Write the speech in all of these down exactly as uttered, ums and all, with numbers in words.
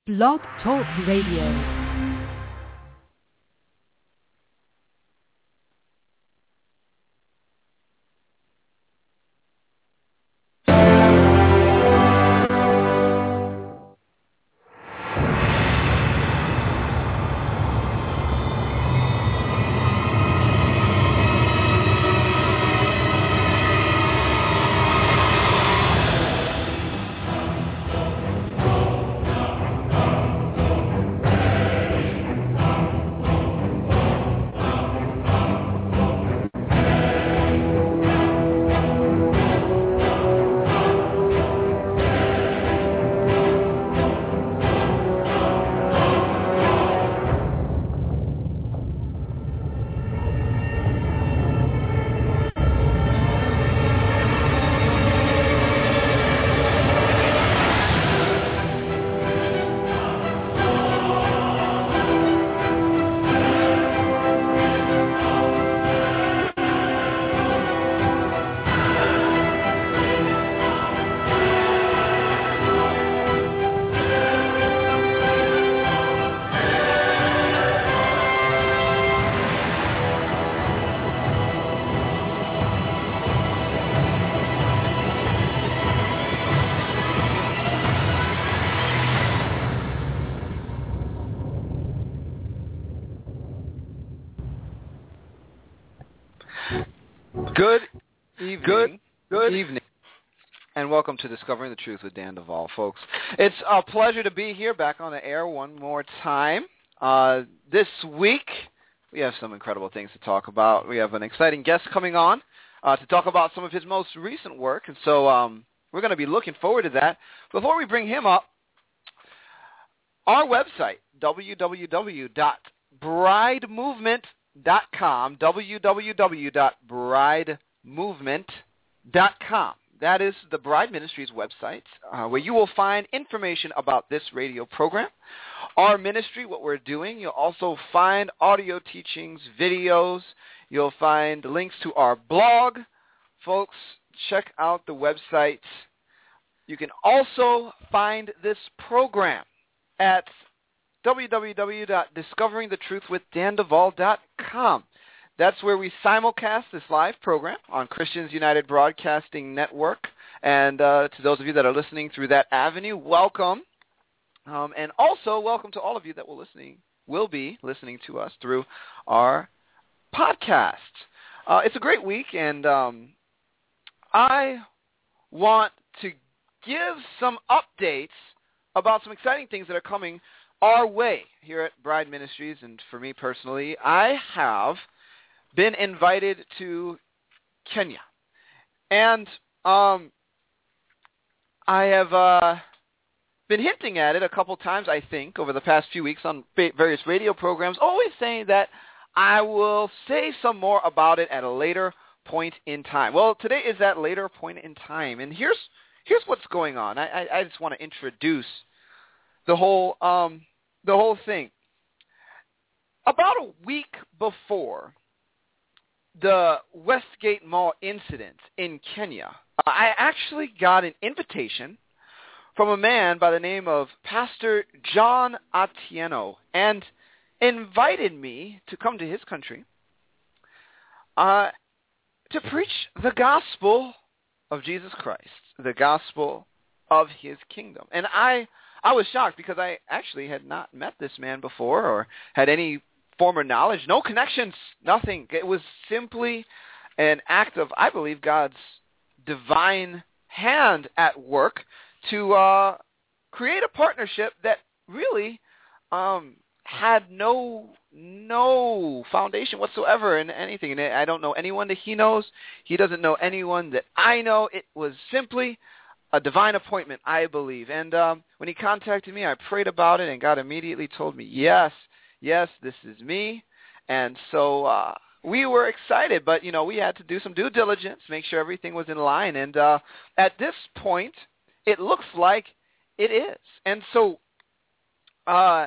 Blog Talk Radio. Good evening. Good, good evening. And welcome to Discovering the Truth with Dan Duvall, folks. It's a pleasure to be here back on the air one more time. Uh, this week, we have some incredible things to talk about. We have an exciting guest coming on uh, to talk about some of his most recent work. And so um, we're going to be looking forward to that. Before we bring him up, our website, w w w dot bride movement dot com, w w w dot bride movement dot com. That is the Bride Ministries website, uh, where you will find information about this radio program, our ministry, what we're doing. You'll also find audio teachings, videos. You'll find links to our blog. Folks, check out the website. You can also find this program at w w w dot discovering the truth with dan duvall dot com. That's where we simulcast this live program on Christians United Broadcasting Network. And uh, to those of you that are listening through that avenue, welcome. Um, and also welcome to all of you that will listening will be listening to us through our podcast. Uh, it's a great week, and um, I want to give some updates about some exciting things that are coming our way here at Bride Ministries. And for me personally, I have been invited to Kenya. And um, I have uh, been hinting at it a couple times, I think, over the past few weeks on various radio programs, always saying that I will say some more about it at a later point in time. Well, today is that later point in time. And here's here's what's going on. I, I, I just want to introduce the whole um, the whole thing. About a week before the Westgate Mall incident in Kenya, I actually got an invitation from a man by the name of Pastor John Atieno, and invited me to come to his country uh, to preach the gospel of Jesus Christ, the gospel of his kingdom. And I, I was shocked because I actually had not met this man before or had any former knowledge, no connections, nothing. It was simply an act of, I believe, God's divine hand at work to uh, create a partnership that really um, had no no foundation whatsoever in anything. And I don't know anyone that he knows. He doesn't know anyone that I know. It was simply a divine appointment, I believe. And um, when he contacted me, I prayed about it, and God immediately told me, yes, yes, this is me. And so uh, we were excited, but, you know, we had to do some due diligence, make sure everything was in line. And uh, at this point, it looks like it is. And so uh,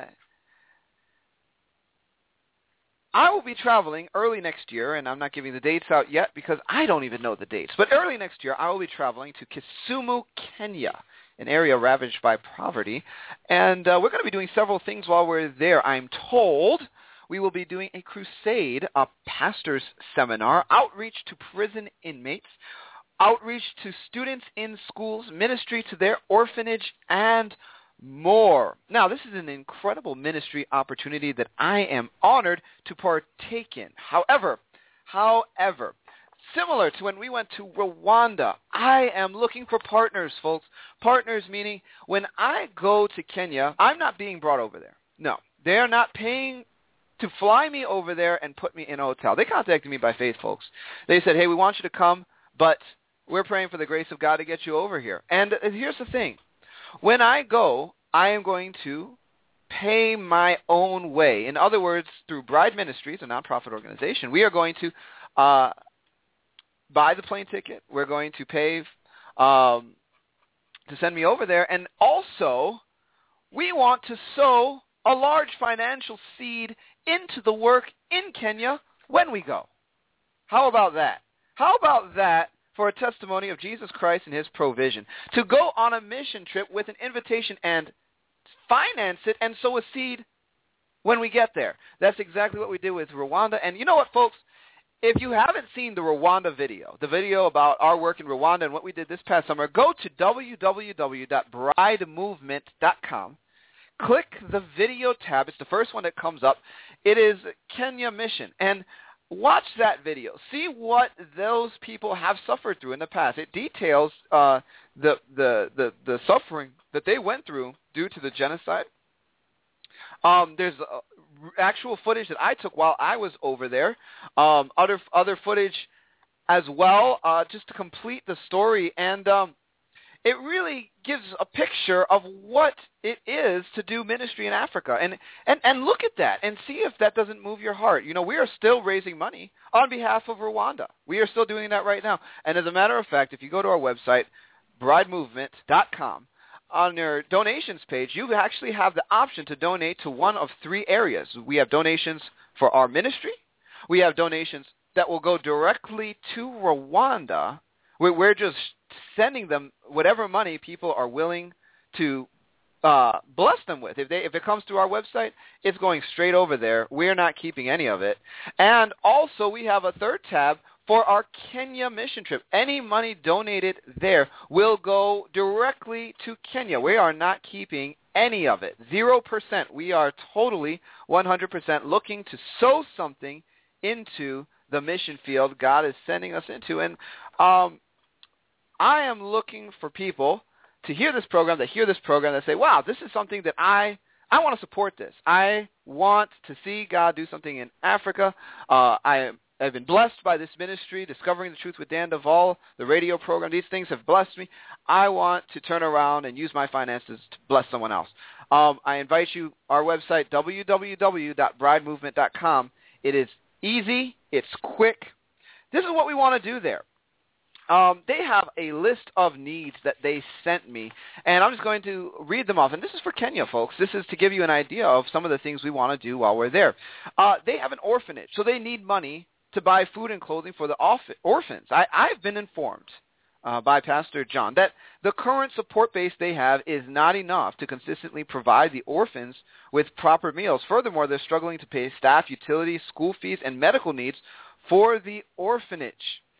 I will be traveling early next year, and I'm not giving the dates out yet because I don't even know the dates. But early next year, I will be traveling to Kisumu, Kenya. an area ravaged by poverty. And uh, we're going to be doing several things while we're there, I'm told. We will be doing a crusade, a pastor's seminar, outreach to prison inmates, outreach to students in schools, ministry to their orphanage, and more. Now, this is an incredible ministry opportunity that I am honored to partake in. However, however, similar to when we went to Rwanda, I am looking for partners, folks. Partners meaning when I go to Kenya, I'm not being brought over there. No, they are not paying to fly me over there and put me in a hotel. They contacted me by faith, folks. They said, hey, we want you to come, but we're praying for the grace of God to get you over here. And here's the thing. When I go, I am going to pay my own way. In other words, through Bride Ministries, a nonprofit organization, we are going to uh, buy the plane ticket. We're going to pay um, to send me over there. And also, we want to sow a large financial seed into the work in Kenya when we go. How about that? How about that for a testimony of Jesus Christ and his provision? To go on a mission trip with an invitation and finance it and sow a seed when we get there. That's exactly what we did with Rwanda. And you know what, folks? If you haven't seen the Rwanda video, the video about our work in Rwanda and what we did this past summer, go to w w w dot bride movement dot com. Click the video tab. It's the first one that comes up. It is Kenya Mission. And watch that video. See what those people have suffered through in the past. It details uh, the, the, the, the suffering that they went through due to the genocide. Um, there's uh, actual footage that I took while I was over there. Um, other other footage as well, uh, just to complete the story. And um, it really gives a picture of what it is to do ministry in Africa. And, and, and look at that and see if that doesn't move your heart. You know, we are still raising money on behalf of Rwanda. We are still doing that right now. And as a matter of fact, if you go to our website, bride movement dot com, on your donations page, you actually have the option to donate to one of three areas. We have donations for our ministry. We have donations that will go directly to Rwanda. We're just sending them whatever money people are willing to uh, bless them with. If they if it comes through our website, it's going straight over there. We're not keeping any of it. And also we have a third tab for our Kenya mission trip. Any money donated there will go directly to Kenya. We are not keeping any of it. Zero percent. We are totally one hundred percent looking to sow something into the mission field God is sending us into. And um, I am looking for people to hear this program, that hear this program, that say, wow, this is something that I, I want to support this. I want to see God do something in Africa. Uh, I I've been blessed by this ministry, Discovering the Truth with Dan Duvall, the radio program. These things have blessed me. I want to turn around and use my finances to bless someone else. Um, I invite you, our website, w w w dot bride movement dot com. It is easy. It's quick. This is what we want to do there. Um, they have a list of needs that they sent me, and I'm just going to read them off. And this is for Kenya, folks. This is to give you an idea of some of the things we want to do while we're there. Uh, they have an orphanage, so they need money to buy food and clothing for the orphans. I, I've been informed uh, by Pastor John that the current support base they have is not enough to consistently provide the orphans with proper meals. Furthermore, they're struggling to pay staff, utilities, school fees, and medical needs for the orphanage.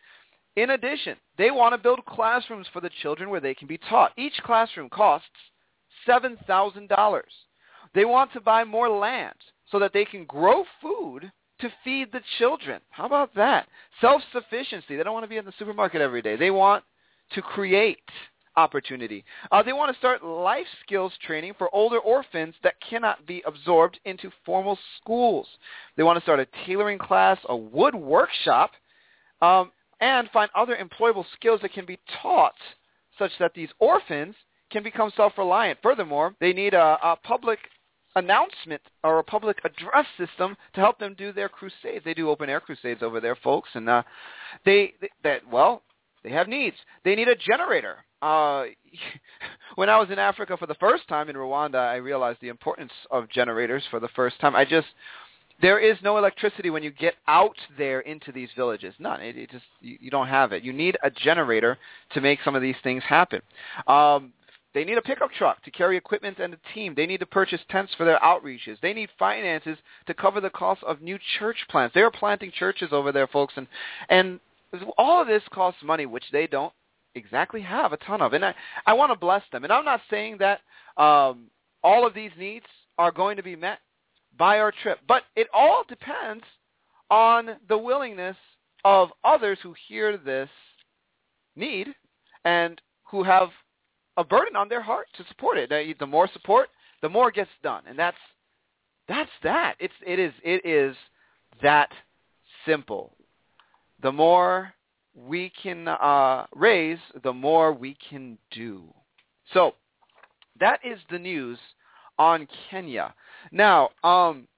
In addition, they want to build classrooms for the children where they can be taught. Each classroom costs seven thousand dollars. They want to buy more land so that they can grow food to feed the children. How about that? Self-sufficiency. They don't want to be in the supermarket every day. They want to create opportunity. Uh, they want to start life skills training for older orphans that cannot be absorbed into formal schools. They want to start a tailoring class, a wood workshop, um, and find other employable skills that can be taught such that these orphans can become self-reliant. Furthermore, they need a, a public announcement or a public address system to help them do their crusades. They do open-air crusades over there, folks, and uh, they, they that well, they have needs. They need a generator. Uh, when I was in Africa for the first time in Rwanda, I realized the importance of generators for the first time. I just There is no electricity when you get out there into these villages. None. It, it just you, you don't have it. You need a generator to make some of these things happen. Um, They need a pickup truck to carry equipment and a team. They need to purchase tents for their outreaches. They need finances to cover the cost of new church plants. They are planting churches over there, folks, and and all of this costs money, which they don't exactly have a ton of. And I, I want to bless them. And I'm not saying that um, all of these needs are going to be met by our trip, but it all depends on the willingness of others who hear this need and who have a burden on their heart to support it. The more support, the more gets done, and that's that's that. It's it is it is that simple. The more we can uh, raise, the more we can do. So that is the news on Kenya. Now, um,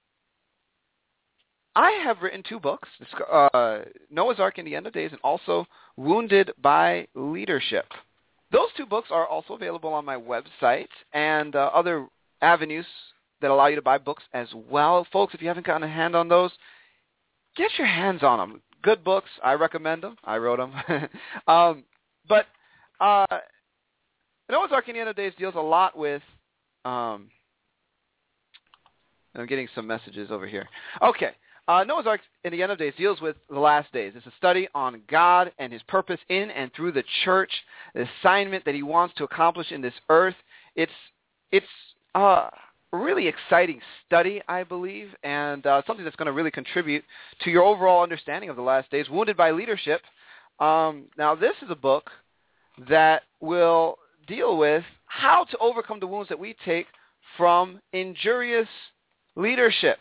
I have written two books, uh, Noah's Ark in the End of Days and also Wounded by Leadership. Those two books are also available on my website and uh, other avenues that allow you to buy books as well. Folks, if you haven't gotten a hand on those, get your hands on them. Good books. I recommend them. I wrote them. um, but uh, Noah's Ark in the End of Days deals a lot with um, – I'm getting some messages over here. Okay. Uh, Noah's Ark in the End of Days deals with the last days. It's a study on God and his purpose in and through the church, the assignment that he wants to accomplish in this earth. It's it's uh, a really exciting study, I believe, and uh, something that's going to really contribute to your overall understanding of the last days. Wounded by Leadership. Um, now, this is a book that will deal with how to overcome the wounds that we take from injurious leadership.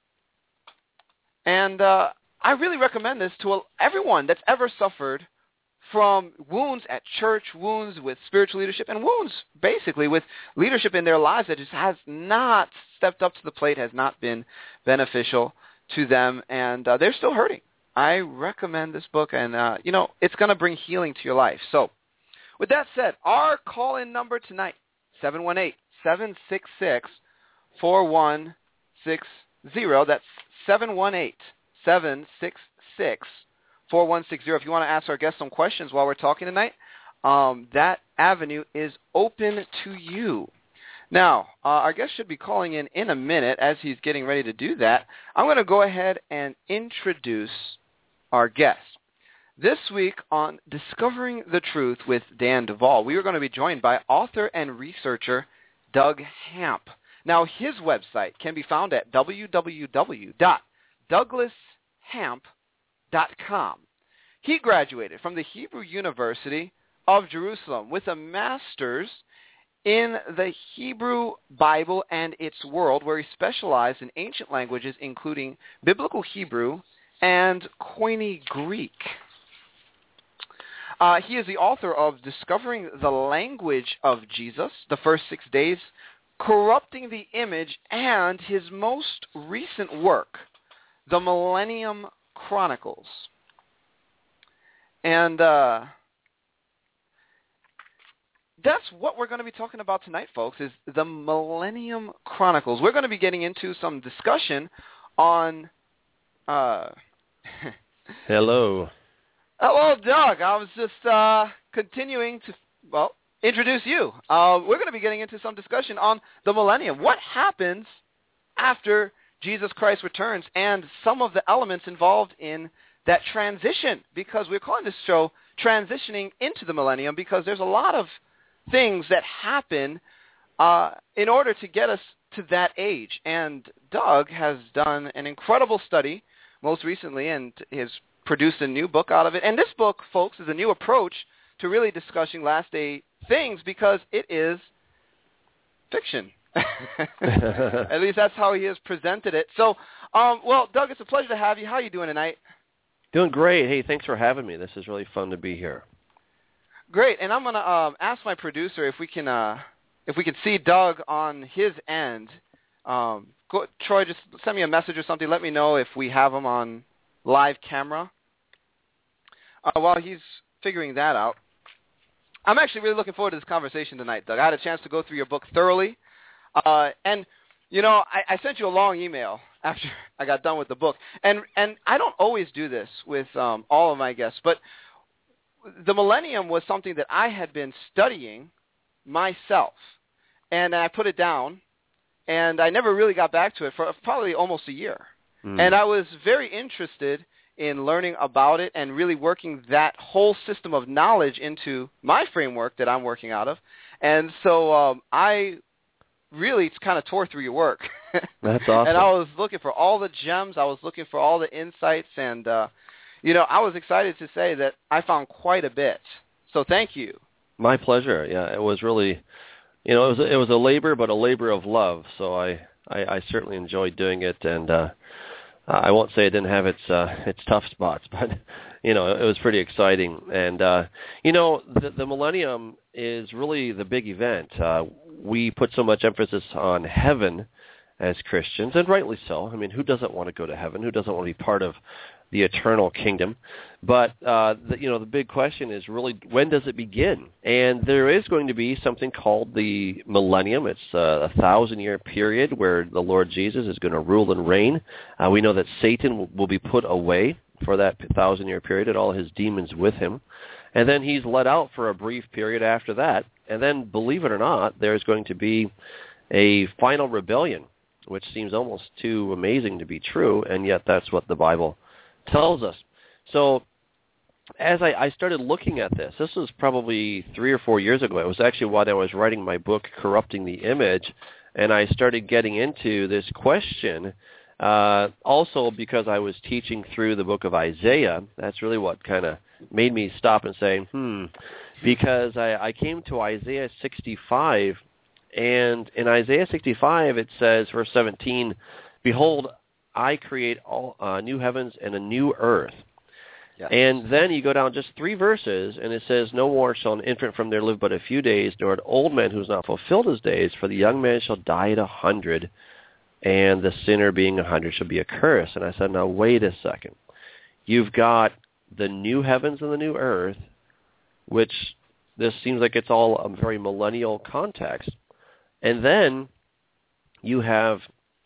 And uh, I really recommend this to everyone that's ever suffered from wounds at church, wounds with spiritual leadership, and wounds basically with leadership in their lives that just has not stepped up to the plate, has not been beneficial to them, and uh, they're still hurting. I recommend this book, and, uh, you know, it's going to bring healing to your life. So with that said, our call-in number tonight, seven one eight, seven six six, four one six zero. That's seven one eight, seven six six, four one six zero. If you want to ask our guests some questions while we're talking tonight, um, that avenue is open to you. Now, uh, our guest should be calling in in a minute. As he's getting ready to do that, I'm going to go ahead and introduce our guest. This week on Discovering the Truth with Dan Duvall, we are going to be joined by author and researcher Doug Hamp. Now, his website can be found at w w w dot douglas hamp dot com. He graduated from the Hebrew University of Jerusalem with a master's in the Hebrew Bible and its world, where he specialized in ancient languages, including Biblical Hebrew and Koine Greek. Uh, he is the author of Discovering the Language of Jesus, The First Six Days, Corrupting the Image, and his most recent work, The Millennium Chronicles. And uh, that's what we're going to be talking about tonight, folks, is The Millennium Chronicles. We're going to be getting into some discussion on... Uh, Hello. Hello, Doug. I was just uh, continuing to, well, introduce you. Uh, we're going to be getting into some discussion on the millennium. What happens after Jesus Christ returns and some of the elements involved in that transition, because we're calling this show Transitioning into the Millennium, because there's a lot of things that happen uh, in order to get us to that age. And Doug has done an incredible study most recently and has produced a new book out of it. And this book, folks, is a new approach to really discussing last day things, because it is fiction. At least that's how he has presented it. So, um, well, Doug, it's a pleasure to have you. How are you doing tonight? Doing great. Hey, thanks for having me. This is really fun to be here. Great. And I'm going to um, ask my producer if we can uh, if we can see Doug on his end. Um, go, Troy, just send me a message or something. Let me know if we have him on live camera. Uh, while he's figuring that out, I'm actually really looking forward to this conversation tonight, Doug. I had a chance to go through your book thoroughly. Uh, and, you know, I, I sent you a long email after I got done with the book. And and I don't always do this with um, all of my guests, but the millennium was something that I had been studying myself. And I put it down, and I never really got back to it for probably almost a year. Mm. And I was very interested in learning about it and really working that whole system of knowledge into my framework that I'm working out of. And so um, I really kind of tore through your work. That's awesome. And I was looking for all the gems. I was looking for all the insights. And, uh, you know, I was excited to say that I found quite a bit. So thank you. My pleasure. Yeah, it was really, you know, it was, it was a labor, but a labor of love. So I, I, I certainly enjoyed doing it. And uh, I won't say it didn't have its uh, its tough spots, but, you know, it was pretty exciting. And, uh, you know, the, the millennium is really the big event. Uh, we put so much emphasis on heaven as Christians, and rightly so. I mean, who doesn't want to go to heaven? Who doesn't want to be part of the eternal kingdom? But, uh, the, you know, the big question is really, when does it begin? And there is going to be something called the millennium. It's uh, a thousand-year period where the Lord Jesus is going to rule and reign. Uh, we know that Satan will, will be put away for that thousand-year period and all his demons with him. And then he's let out for a brief period after that. And then, believe it or not, there's going to be a final rebellion, which seems almost too amazing to be true, and yet that's what the Bible tells us. So as I, I started looking at this, this was probably three or four years ago. It was actually while I was writing my book, Corrupting the Image, and I started getting into this question, uh, also because I was teaching through the book of Isaiah. That's really what kind of made me stop and say, hmm, because I, I came to Isaiah sixty-five, and in Isaiah sixty-five it says, verse seventeen, "Behold, I create all uh, new heavens and a new earth." Yes. And then you go down just three verses, and it says, "No more shall an infant from there live but a few days, nor an old man who has not fulfilled his days, for the young man shall die at a hundred, and the sinner being a hundred shall be accursed." And I said, now wait a second. You've got the new heavens and the new earth, which this seems like it's all a very millennial context. And then you have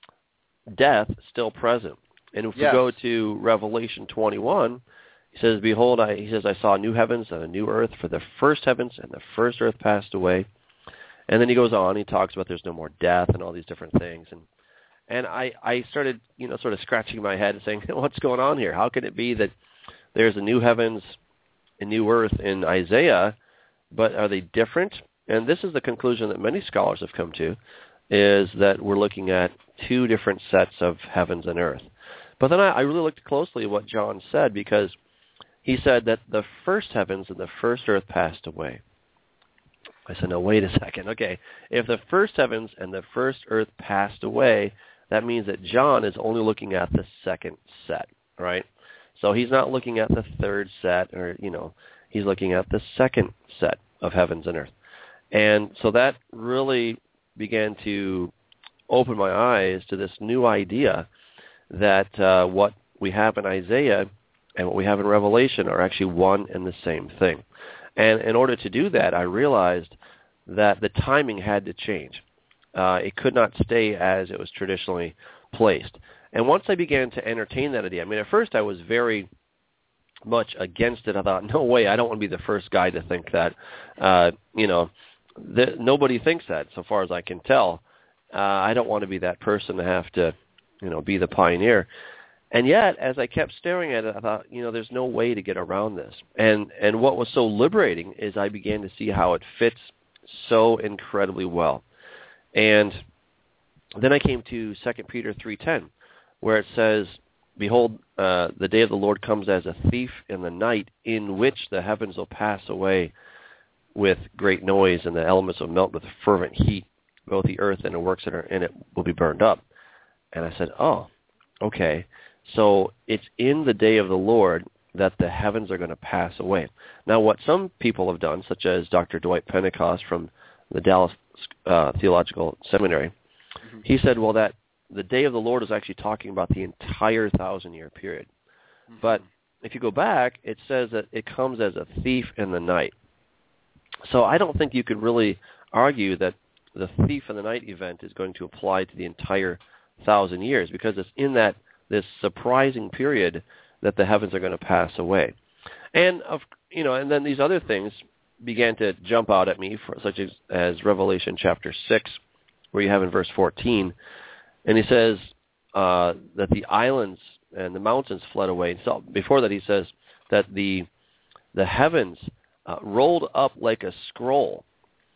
death still present. And if yes. we go to Revelation twenty-one, he says, "Behold, I, he says, I saw new heavens and a new earth, for the first heavens and the first earth passed away." And then he goes on, he talks about there's no more death and all these different things. And and I, I started, you know, sort of scratching my head and saying, what's going on here? How can it be that there's a new heavens and new earth in Isaiah, but are they different? And this is the conclusion that many scholars have come to, is that we're looking at two different sets of heavens and earth. But then I, I really looked closely at what John said, because he said that the first heavens and the first earth passed away. I said, no, wait a second. Okay, if the first heavens and the first earth passed away, that means that John is only looking at the second set, right? So he's not looking at the third set, or, you know, he's looking at the second set of heavens and earth. And so that really began to open my eyes to this new idea that uh, what we have in Isaiah and what we have in Revelation are actually one and the same thing. And in order to do that, I realized that the timing had to change. Uh, it could not stay as it was traditionally placed. And once I began to entertain that idea, I mean, at first I was very much against it. I thought, no way, I don't want to be the first guy to think that. Uh, you know, the, nobody thinks that, so far as I can tell. Uh, I don't want to be that person to have to, you know, be the pioneer. And yet, as I kept staring at it, I thought, you know, there's no way to get around this. And and what was so liberating is I began to see how it fits so incredibly well. And then I came to Second Peter three ten, where it says, "Behold, uh, the day of the Lord comes as a thief in the night, in which the heavens will pass away with great noise, and the elements will melt with fervent heat. Both the earth and the works that are in it will be burned up." And I said, oh, okay. So it's in the day of the Lord that the heavens are going to pass away. Now, what some people have done, such as Doctor Dwight Pentecost from the Dallas uh, Theological Seminary, mm-hmm. he said, well, that the day of the Lord is actually talking about the entire thousand-year period. Mm-hmm. But if you go back, it says that it comes as a thief in the night. So I don't think you could really argue that the thief in the night event is going to apply to the entire thousand years, because it's in that this surprising period that the heavens are going to pass away. And of you know, and then these other things, began to jump out at me, for, such as, as Revelation chapter six, where you have in verse fourteen, and he says uh, that the islands and the mountains fled away. So before that, he says that the the heavens uh, rolled up like a scroll.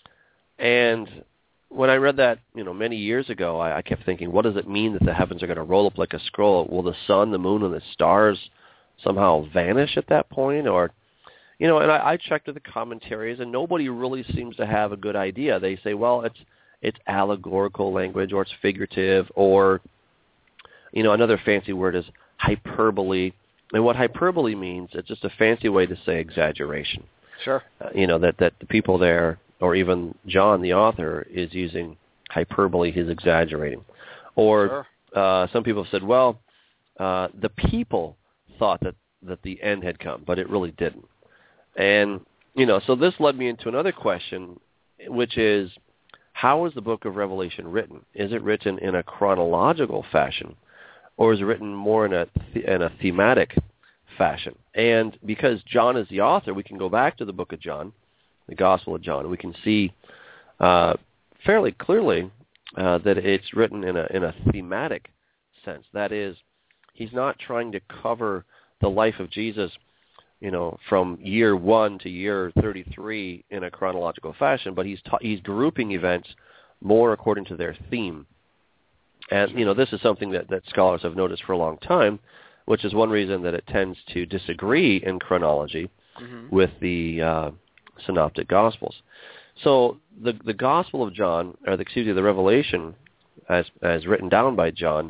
And when I read that, you know, many years ago, I, I kept thinking, what does it mean that the heavens are going to roll up like a scroll? Will the sun, the moon, and the stars somehow vanish at that point? Or, you know, and I, I checked with the commentaries, and nobody really seems to have a good idea. They say, well, it's it's allegorical language, or it's figurative, or, you know, another fancy word is hyperbole. And what hyperbole means, it's just a fancy way to say exaggeration. Sure. Uh, you know, that, that the people there, or even John, the author, is using hyperbole, he's exaggerating. Or sure. uh, some people have said, well, uh, the people thought that, that the end had come, but it really didn't. And, you know, so this led me into another question, which is, how is the book of Revelation written? Is it written in a chronological fashion, or is it written more in a th- in a thematic fashion? And because John is the author, we can go back to the book of John, the Gospel of John, and we can see uh, fairly clearly uh, that it's written in a in a thematic sense. That is, he's not trying to cover the life of Jesus, you know, from year one to year thirty-three in a chronological fashion, but he's ta- he's grouping events more according to their theme. And, you know, this is something that, that scholars have noticed for a long time, which is one reason that it tends to disagree in chronology mm-hmm. with the uh, Synoptic Gospels. So the the Gospel of John, or the, excuse me, the Revelation, as as written down by John,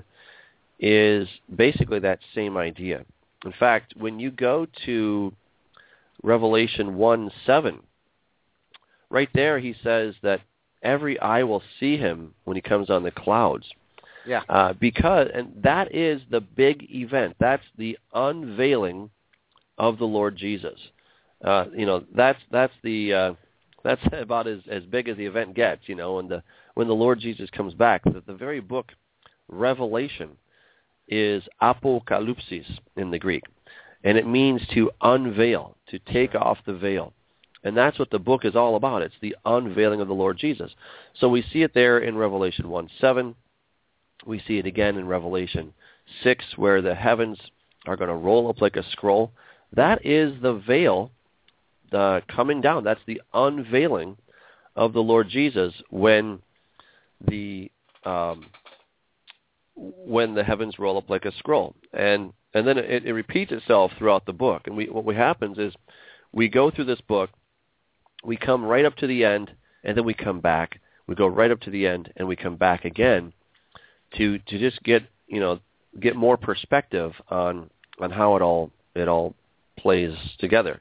is basically that same idea. In fact, when you go to Revelation one seven, right there he says that every eye will see him when he comes on the clouds. Yeah. Uh, because, and that is the big event. That's the unveiling of the Lord Jesus. Uh, you know, that's that's the uh, that's about as, as big as the event gets. You know, when the when the Lord Jesus comes back, the, the very book Revelation is apokalypsis in the Greek, and it means to unveil, to take off the veil. And that's what the book is all about. It's the unveiling of the Lord Jesus. So we see it there in Revelation one seven. We see it again in Revelation six, where the heavens are going to roll up like a scroll. That is the veil uh, coming down. That's the unveiling of the Lord Jesus when the um, when the heavens roll up like a scroll. And and then it, it repeats itself throughout the book. And we, what happens is we go through this book, we come right up to the end, and then we come back. We go right up to the end, and we come back again to to just get, you know, get more perspective on on how it all it all plays together.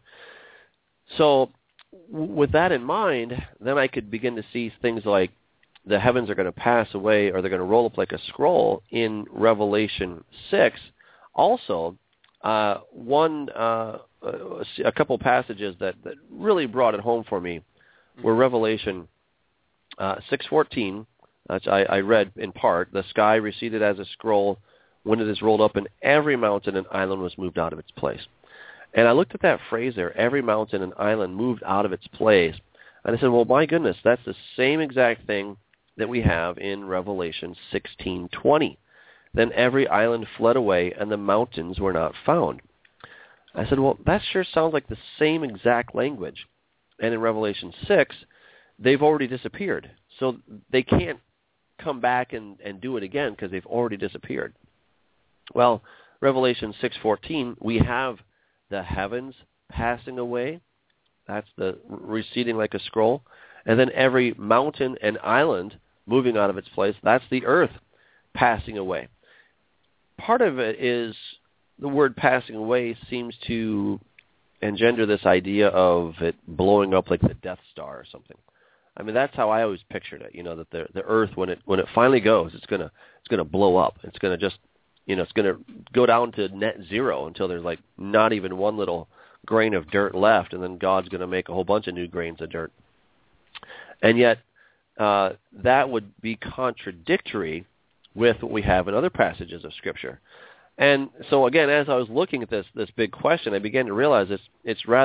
So w- with that in mind, then I could begin to see things like the heavens are going to pass away, or they're going to roll up like a scroll in Revelation six. Also, uh, one uh, a couple passages that, that really brought it home for me were Revelation uh, six fourteen. Which I, I read in part. The sky receded as a scroll when it is rolled up, and every mountain and island was moved out of its place. And I looked at that phrase there, every mountain and island moved out of its place. And I said, well, my goodness, that's the same exact thing that we have in Revelation sixteen twenty. Then every island fled away, and the mountains were not found. I said, well, that sure sounds like the same exact language. And in Revelation six, they've already disappeared. So they can't come back and, and do it again because they've already disappeared. Well, Revelation six fourteen, we have the heavens passing away. That's the receding like a scroll. And then every mountain and island moving out of its place. That's the earth passing away. Part of it is the word passing away seems to engender this idea of it blowing up like the Death Star or something. I mean, that's how I always pictured it. You know, that the the Earth, when it when it finally goes, it's gonna it's gonna blow up. It's gonna just, you know, it's gonna go down to net zero until there's like not even one little grain of dirt left, and then God's gonna make a whole bunch of new grains of dirt. And yet, uh, that would be contradictory with what we have in other passages of Scripture. And so, again, as I was looking at this this big question, I began to realize it's it's rather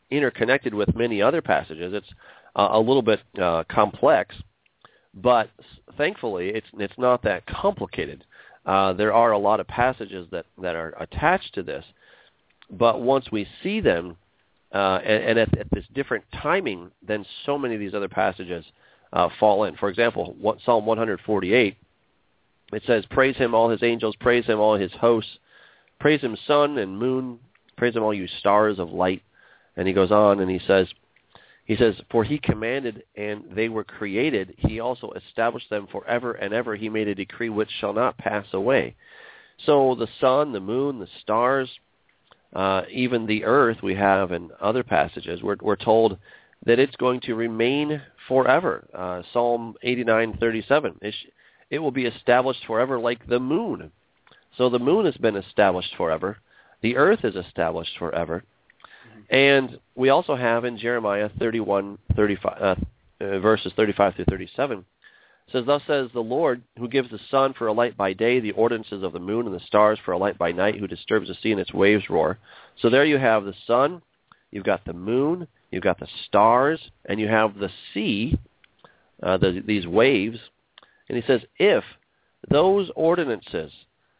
interconnected with many other passages. It's uh, a little bit uh, complex, but thankfully it's it's not that complicated. Uh, there are a lot of passages that, that are attached to this, but once we see them, uh, and, and at, at this different timing, then so many of these other passages uh, fall in. For example, what, Psalm one forty-eight, it says, "Praise him, all his angels, praise him, all his hosts, praise him, sun and moon, praise him, all you stars of light." And he goes on and he says, he says, "For he commanded and they were created. He also established them forever and ever. He made a decree which shall not pass away." So the sun, the moon, the stars, uh, even the earth we have in other passages, we're, we're told that it's going to remain forever. Uh, Psalm eighty-nine thirty-seven, it, it will be established forever like the moon. So the moon has been established forever. The earth is established forever. And we also have in Jeremiah thirty-one, thirty-five, uh, uh, verses thirty-five through thirty-seven, it says, "Thus says the Lord, who gives the sun for a light by day, the ordinances of the moon and the stars for a light by night, who disturbs the sea and its waves roar." So there you have the sun, you've got the moon, you've got the stars, and you have the sea, uh, the, these waves. And he says, "If those ordinances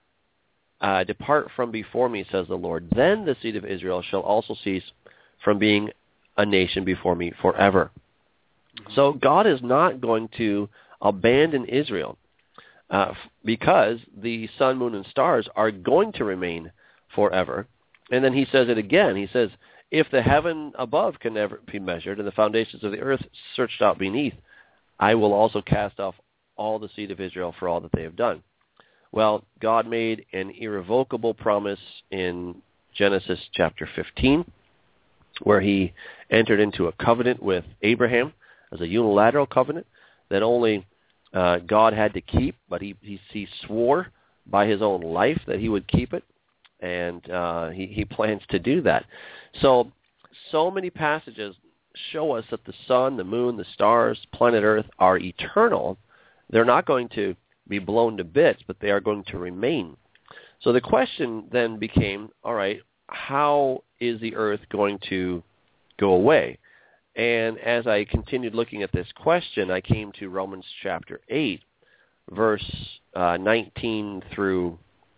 Uh, depart from before me, says the Lord, then the seed of Israel shall also cease from being a nation before me forever." Mm-hmm. So God is not going to abandon Israel uh, because the sun, moon, and stars are going to remain forever. And then he says it again. He says, "If the heaven above can never be measured and the foundations of the earth searched out beneath, I will also cast off all the seed of Israel for all that they have done." Well, God made an irrevocable promise in Genesis chapter fifteen, where he entered into a covenant with Abraham as a unilateral covenant that only uh, God had to keep, but he, he, he swore by his own life that he would keep it, and uh, he, he plans to do that. So, so many passages show us that the sun, the moon, the stars, planet Earth are eternal. They're not going to be blown to bits, but they are going to remain. So the question then became, all right, how is the earth going to go away? And as I continued looking at this question, I came to Romans chapter eight, verse uh, nineteen through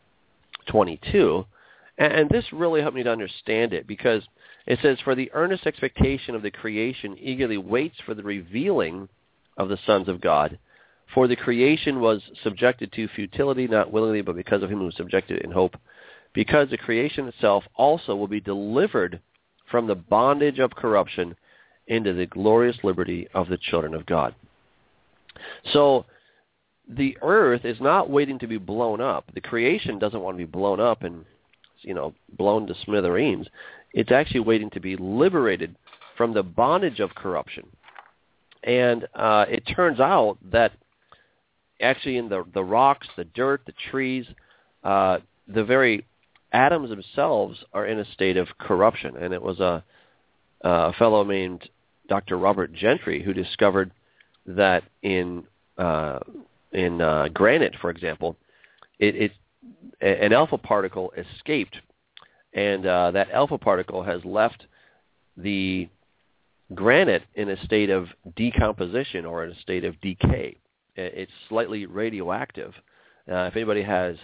twenty-two, and, and this really helped me to understand it, because it says, "For the earnest expectation of the creation eagerly waits for the revealing of the sons of God. For the creation was subjected to futility, not willingly, but because of him who was subjected in hope. Because the creation itself also will be delivered from the bondage of corruption into the glorious liberty of the children of God." So the earth is not waiting to be blown up. The creation doesn't want to be blown up and, you know, blown to smithereens. It's actually waiting to be liberated from the bondage of corruption. And uh, it turns out that actually in the the rocks, the dirt, the trees, uh, the very atoms themselves are in a state of corruption. And it was a, a fellow named Doctor Robert Gentry who discovered that in uh, in uh, granite, for example, it, it an alpha particle escaped, and uh, that alpha particle has left the granite in a state of decomposition or in a state of decay. It's slightly radioactive. Uh, if anybody has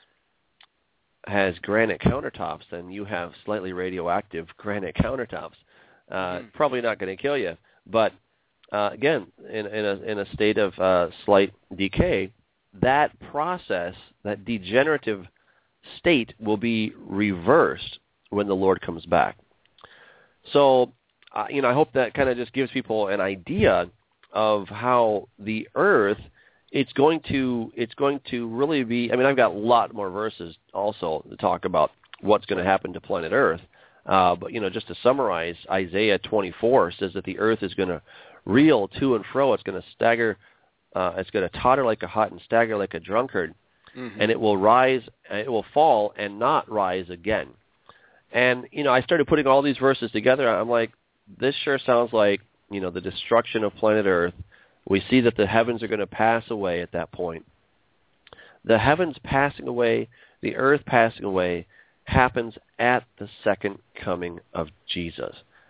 has granite countertops, then you have slightly radioactive granite countertops. Uh, mm-hmm. Probably not going to kill you, but uh, again, in, in a in a state of uh, slight decay, that process, that degenerative state, will be reversed when the Lord comes back. So, uh, you know, I hope that kind of just gives people an idea of how the earth, it's going to it's going to really be, I mean, I've got a lot more verses also to talk about what's going to happen to planet Earth. Uh, but, you know, just to summarize, Isaiah twenty-four says that the earth is going to reel to and fro. It's going to stagger. Uh, it's going to totter like a hot and stagger like a drunkard. Mm-hmm. And it will rise, it will fall and not rise again. And, you know, I started putting all these verses together. I'm like, this sure sounds like, you know, the destruction of planet Earth. We see that the heavens are going to pass away at that point. The heavens passing away, the earth passing away, happens at the second coming of Jesus.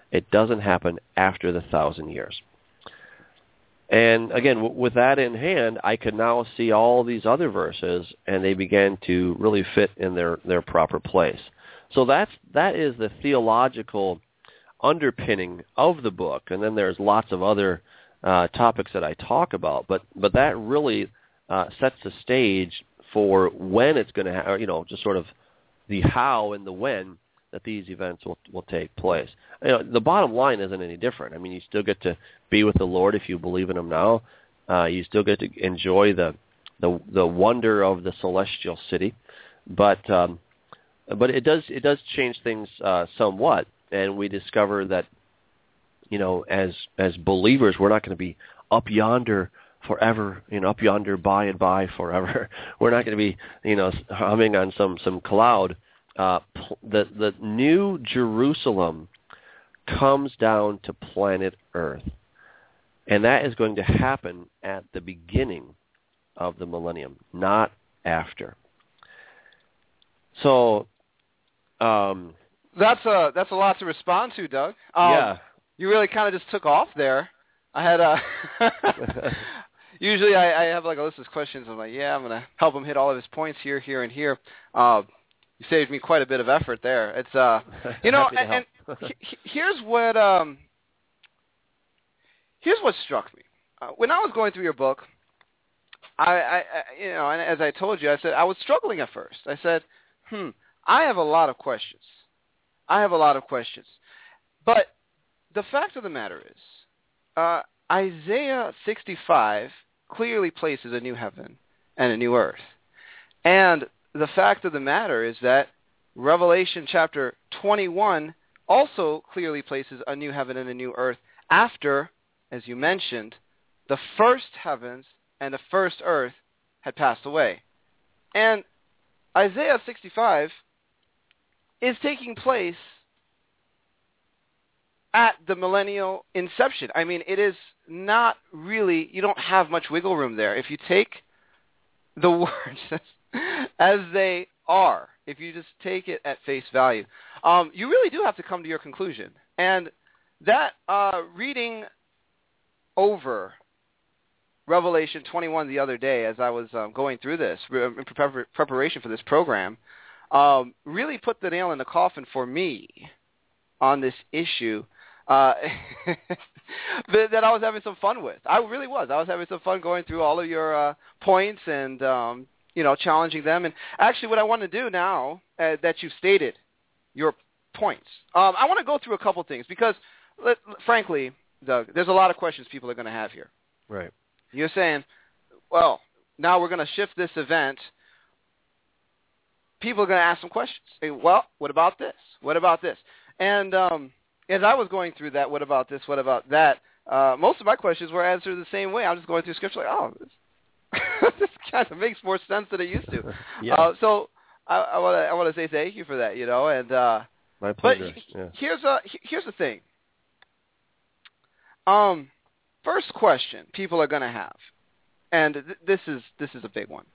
It doesn't happen after the thousand years. And again, w- with that in hand, I could now see all these other verses, and they began to really fit in their, their proper place. So that's that is the theological underpinning of the book, and then there's lots of other uh, topics that I talk about. But but that really uh, sets the stage for when it's going to, ha- you know, just sort of the how and the when that these events will will take place. You know, the bottom line isn't any different. I mean, you still get to be with the Lord if you believe in Him now. Uh, you still get to enjoy the the the wonder of the celestial city, but um, but it does it does change things uh, somewhat, and we discover that, you know, as as believers, we're not going to be up yonder forever, you know, up yonder by and by forever. We're not going to be, you know, humming on some some cloud. Uh, the the new Jerusalem comes down to planet Earth, and that is going to happen at the beginning of the millennium, not after. So, um, that's a that's a lot to respond to, Doug. Um, yeah, you really kind of just took off there. I had a. Usually, I, I have like a list of questions. I'm like, yeah, I'm gonna help him hit all of his points here, here, and here. Uh, You saved me quite a bit of effort there. It's uh, you know, and, and he, here's what um, here's what struck me uh, when I was going through your book. I, I, I, you know, and as I told you, I said I was struggling at first. I said, hmm, I have a lot of questions. I have a lot of questions, but the fact of the matter is, uh, Isaiah sixty-five clearly places a new heaven and a new earth, and the fact of the matter is that Revelation chapter twenty-one also clearly places a new heaven and a new earth after, as you mentioned, the first heavens and the first earth had passed away. And Isaiah sixty-five is taking place at the millennial inception. I mean, it is not really, you don't have much wiggle room there. If you take the words as they are, if you just take it at face value, um, you really do have to come to your conclusion. And that uh, reading over Revelation twenty-one the other day as I was um, going through this, in pre- preparation for this program, um, really put the nail in the coffin for me on this issue uh, that, that I was having some fun with. I really was. I was having some fun going through all of your uh, points and um, you know, challenging them. And actually what I want to do now uh, that you've stated your points, um, I want to go through a couple things because, let, frankly, Doug, there's a lot of questions people are going to have here. Right. You're saying, well, now we're going to shift this event. People are going to ask some questions. Say, well, what about this? What about this? And um, as I was going through that, what about this? What about that? Uh, most of my questions were answered the same way. I'm just going through scripture like, oh, this this kind of makes more sense than it used to. Yeah. Uh, so I want to I want to say thank you for that, you know. And uh, my pleasure. But yeah. here's a here's the thing. Um, first question people are going to have, and th- this is this is a big one.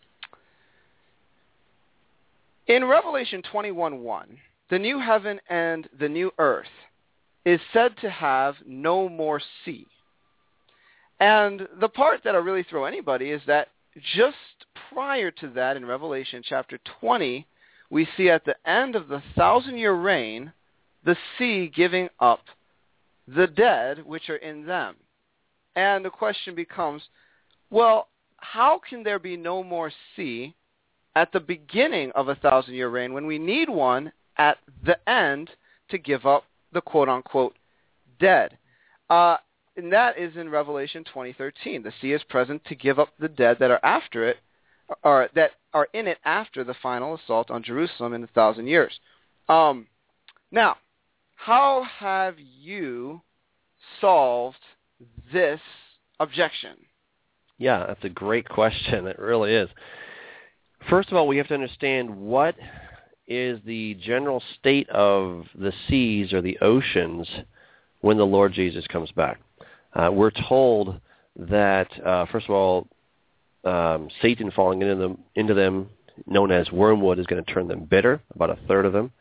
In Revelation twenty-one one, the new heaven and the new earth is said to have no more sea. And the part that'll really throw anybody is that just prior to that in Revelation chapter twenty, we see at the end of the thousand-year reign, the sea giving up the dead which are in them. And the question becomes, well, how can there be no more sea at the beginning of a thousand-year reign when we need one at the end to give up the quote-unquote dead? Uh, and that is in Revelation twenty thirteen. The sea is present to give up the dead that are after it, or that are in it after the final assault on Jerusalem in a thousand years. Um, now, how have you solved this objection? Yeah, that's a great question. It really is. First of all, we have to understand what is the general state of the seas or the oceans when the Lord Jesus comes back. Uh, we're told that, uh, first of all, um, Satan falling into them, into them, known as wormwood, is going to turn them bitter, about a third of them.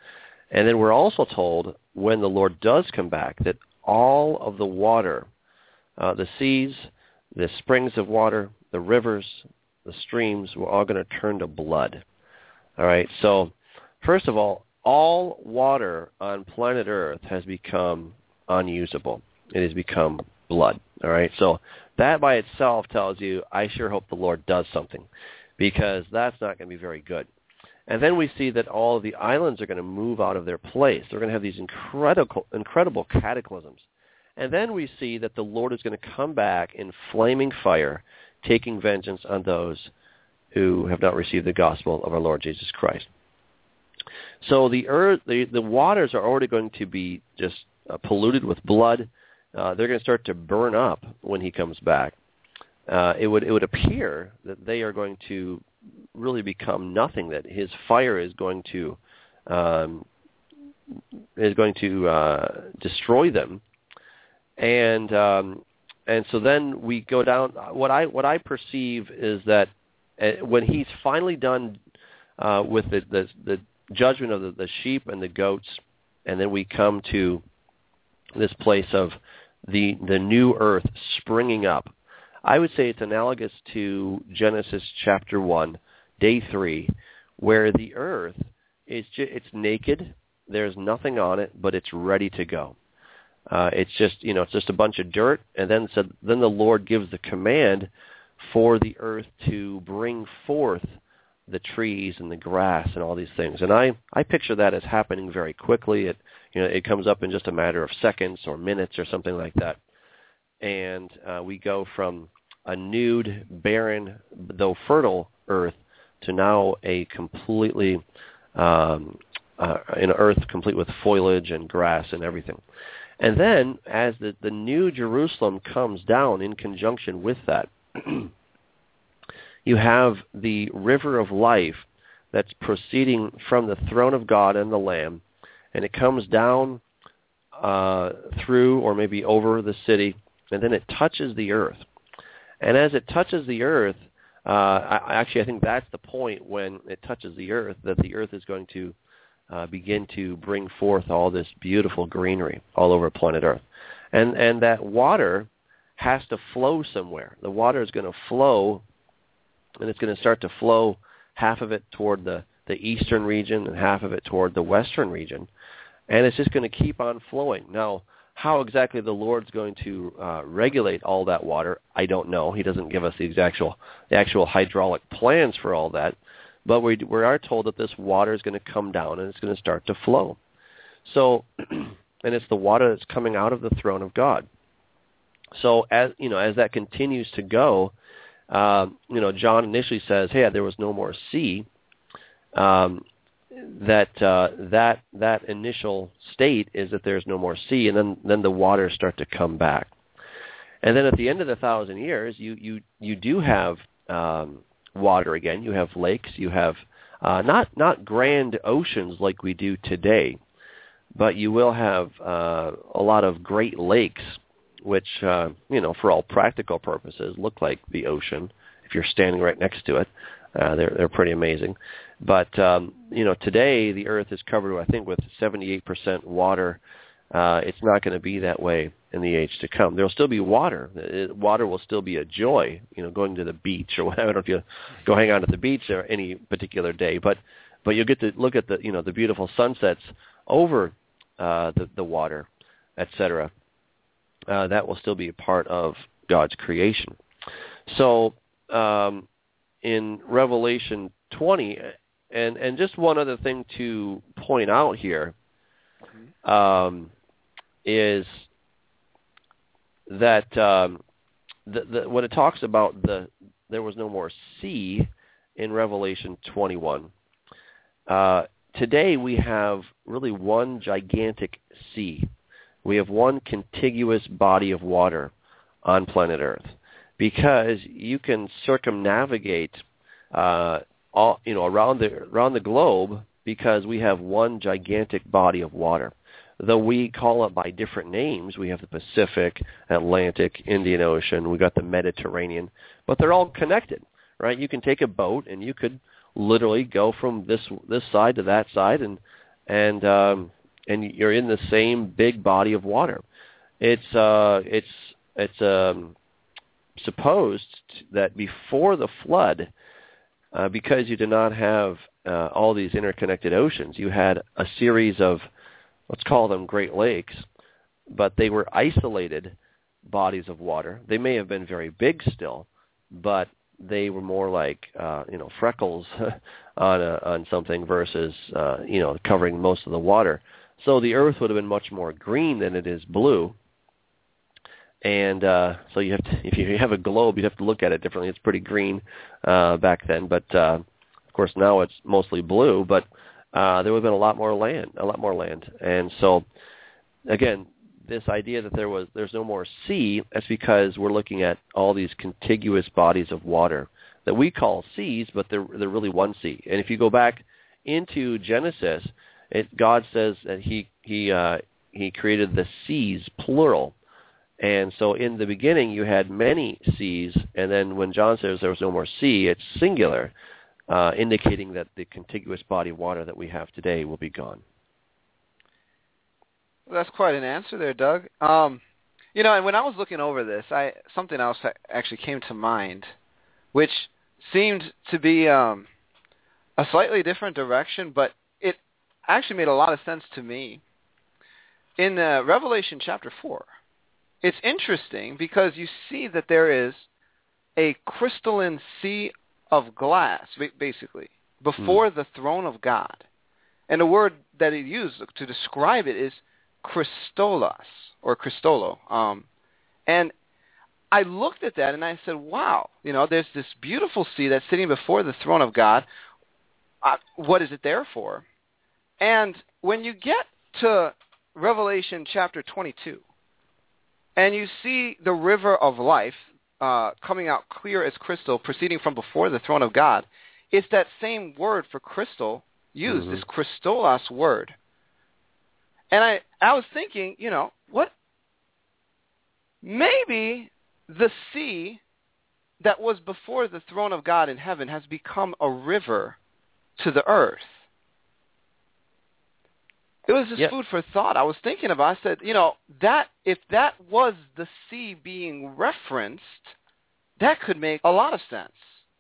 And then we're also told when the Lord does come back that all of the water, uh, the seas, the springs of water, the rivers, the streams, we're all going to turn to blood. All right, so first of all, all water on planet Earth has become unusable. It has become blood. All right, so that by itself tells you, I sure hope the Lord does something, because that's not going to be very good. And then we see that all of the islands are going to move out of their place. They're going to have these incredible, incredible cataclysms. And then we see that the Lord is going to come back in flaming fire, taking vengeance on those who have not received the gospel of our Lord Jesus Christ. So the earth, the, the waters are already going to be just uh, polluted with blood. Uh, they're going to start to burn up when he comes back. Uh, it would it would appear that they are going to really become nothing. That his fire is going to um, is going to uh, destroy them, and um, and so then we go down. What I what I perceive is that uh, when he's finally done uh, with the, the the judgment of the, the sheep and the goats, and then we come to this place of the the new earth springing up. I would say it's analogous to Genesis chapter one, day three, where the earth is ju- it's naked. There's nothing on it, but it's ready to go. Uh, it's just you know it's just a bunch of dirt, and then so, then the Lord gives the command for the earth to bring forth the trees and the grass and all these things. And I, I picture that as happening very quickly. It you know it comes up in just a matter of seconds or minutes or something like that. And uh, we go from a nude, barren, though fertile earth to now a completely, um, uh, an earth complete with foliage and grass and everything. And then as the, the new Jerusalem comes down in conjunction with that, you have the river of life that's proceeding from the throne of God and the Lamb, and it comes down uh, through or maybe over the city, and then it touches the earth. And as it touches the earth, uh, I, actually I think that's the point when it touches the earth, that the earth is going to uh, begin to bring forth all this beautiful greenery all over planet Earth. And, and that water has to flow somewhere. The water is going to flow, and it's going to start to flow, half of it toward the, the eastern region and half of it toward the western region. And it's just going to keep on flowing. Now, how exactly the Lord's going to uh, regulate all that water, I don't know. He doesn't give us the actual, the actual hydraulic plans for all that. But we, we are told that this water is going to come down and it's going to start to flow. So, and it's the water that's coming out of the throne of God. So as you know, as that continues to go, um, you know, John initially says, "Hey, there was no more sea." Um, that uh, that that initial state is that there's no more sea, and then, then the waters start to come back. And then at the end of the thousand years, you you, you do have um, water again. You have lakes. You have uh, not not grand oceans like we do today, but you will have uh, a lot of great lakes, which uh, you know, for all practical purposes, look like the ocean if you're standing right next to it. Uh, they're they're pretty amazing. But, um, you know, today the earth is covered, I think, with seventy-eight percent water. Uh, it's not going to be that way in the age to come. There will still be water. It, water will still be a joy, you know, going to the beach or whatever. I don't know if you go hang out at the beach or any particular day. But but you'll get to look at the, you know, the beautiful sunsets over uh, the, the water, et cetera. Uh, that will still be a part of God's creation. So um, in Revelation twenty... And and just one other thing to point out here um, is that um, the, the, when it talks about the there was no more sea in Revelation twenty-one, uh, today we have really one gigantic sea. We have one contiguous body of water on planet Earth, because you can circumnavigate uh all, you know, around the around the globe, because we have one gigantic body of water. Though we call it by different names, we have the Pacific, Atlantic, Indian Ocean, we got the Mediterranean, but they're all connected, right? You can take a boat and you could literally go from this this side to that side, and and um, and you're in the same big body of water. It's uh, it's it's um, supposed that before the flood, uh, because you did not have uh, all these interconnected oceans, you had a series of, let's call them Great Lakes, but they were isolated bodies of water. They may have been very big still, but they were more like uh, you know freckles on a, on something versus uh, you know covering most of the water. So the Earth would have been much more green than it is blue. And uh, so you have to, if you have a globe, you have to look at it differently. It's pretty green uh, back then, but uh, of course now it's mostly blue. But uh, there would have been a lot more land, a lot more land. And so again, this idea that there was there's no more sea, that's because we're looking at all these contiguous bodies of water that we call seas, but they're they're really one sea. And if you go back into Genesis, it, God says that he he uh, he created the seas plural. And so in the beginning you had many seas, and then when John says there was no more sea, it's singular, uh, indicating that the contiguous body of water that we have today will be gone. Well, that's quite an answer there, Doug. Um, you know, and when I was looking over this, I something else actually came to mind, which seemed to be um, a slightly different direction, but it actually made a lot of sense to me. In uh, Revelation chapter four, it's interesting because you see that there is a crystalline sea of glass, basically, before mm. the throne of God. And the word that he used to describe it is Christolos, or Christolo. Um, and I looked at that and I said, wow, you know, there's this beautiful sea that's sitting before the throne of God. Uh, what is it there for? And when you get to Revelation chapter twenty-two, and you see the river of life uh, coming out clear as crystal, proceeding from before the throne of God, it's that same word for crystal used, mm-hmm. this Christolos word. And I, I was thinking, you know, what? Maybe the sea that was before the throne of God in heaven has become a river to the earth. It was just yep. food for thought. I was thinking about. I said, you know, that if that was the sea being referenced, that could make a lot of sense.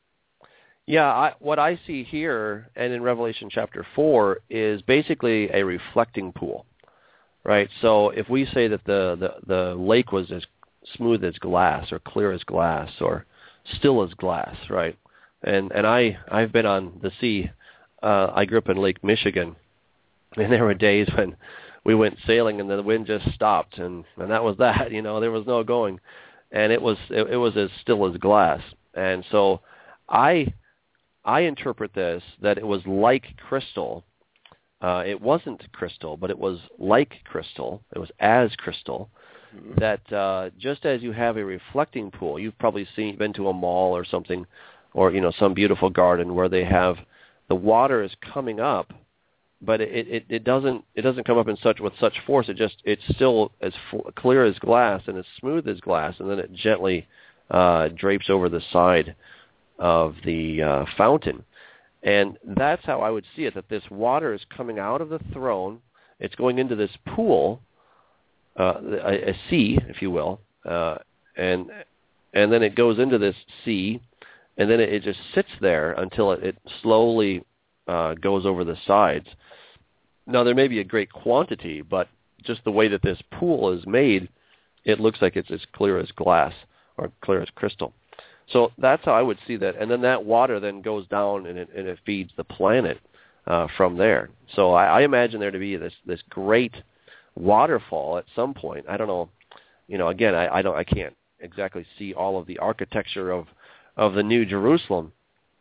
Yeah, I, what I see here and in Revelation chapter four is basically a reflecting pool, right? So if we say that the, the, the lake was as smooth as glass or clear as glass or still as glass, right? And and I, I've been on the sea. Uh, I grew up in Lake Michigan. And there were days when we went sailing and the wind just stopped, and, and that was that. You know, there was no going, and it was it, it was as still as glass. And so, I I interpret this that it was like crystal. Uh, it wasn't crystal, but it was like crystal. It was as crystal. Mm-hmm. That uh, just as you have a reflecting pool, you've probably seen been to a mall or something, or you know some beautiful garden where they have the water is coming up. But it, it, it doesn't it doesn't come up in such with such force. It just it's still as f- clear as glass and as smooth as glass, and then it gently uh, drapes over the side of the uh, fountain. And that's how I would see it. That this water is coming out of the throne. It's going into this pool, uh, a, a sea, if you will, uh, and and then it goes into this sea, and then it, it just sits there until it, it slowly uh, goes over the sides. Now, there may be a great quantity, but just the way that this pool is made, it looks like it's as clear as glass or clear as crystal. So that's how I would see that. And then that water then goes down and it, and it feeds the planet uh, from there. So I, I imagine there to be this, this great waterfall at some point. I don't know. You know, again, I, I don't, I can't exactly see all of the architecture of, of the New Jerusalem,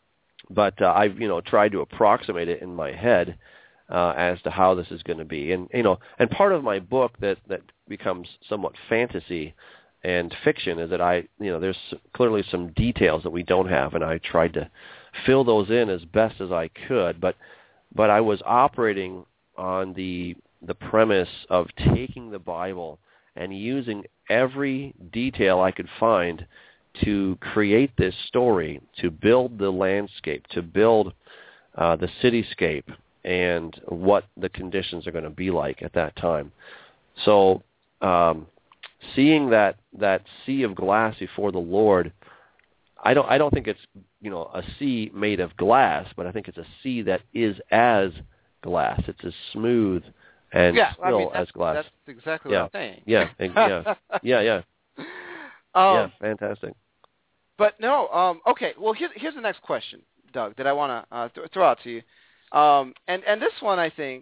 but uh, I've, you know, tried to approximate it in my head. Uh, as to how this is going to be. And, you know, and part of my book that, that becomes somewhat fantasy and fiction is that I, you know, there's clearly some details that we don't have, and I tried to fill those in as best as I could, but but I was operating on the the premise of taking the Bible and using every detail I could find to create this story, to build the landscape, to build uh, the cityscape, and what the conditions are going to be like at that time. So um, seeing that that sea of glass before the Lord, I don't I don't think it's, you know, a sea made of glass, but I think it's a sea that is as glass. It's as smooth and yeah, still I mean, as glass. That's exactly yeah. what I'm saying. Yeah, yeah, yeah, yeah. Um, yeah, fantastic. But no, um, okay. Well, here's here's the next question, Doug, that I want to uh, th- throw out to you, um, and and this one I think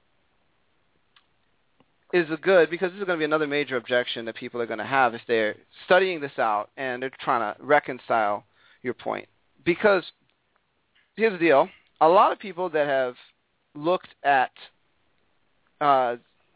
is a good, because this is going to be another major objection that people are going to have if they're studying this out and they're trying to reconcile your point. Because here's the deal: a lot of people that have looked at uh,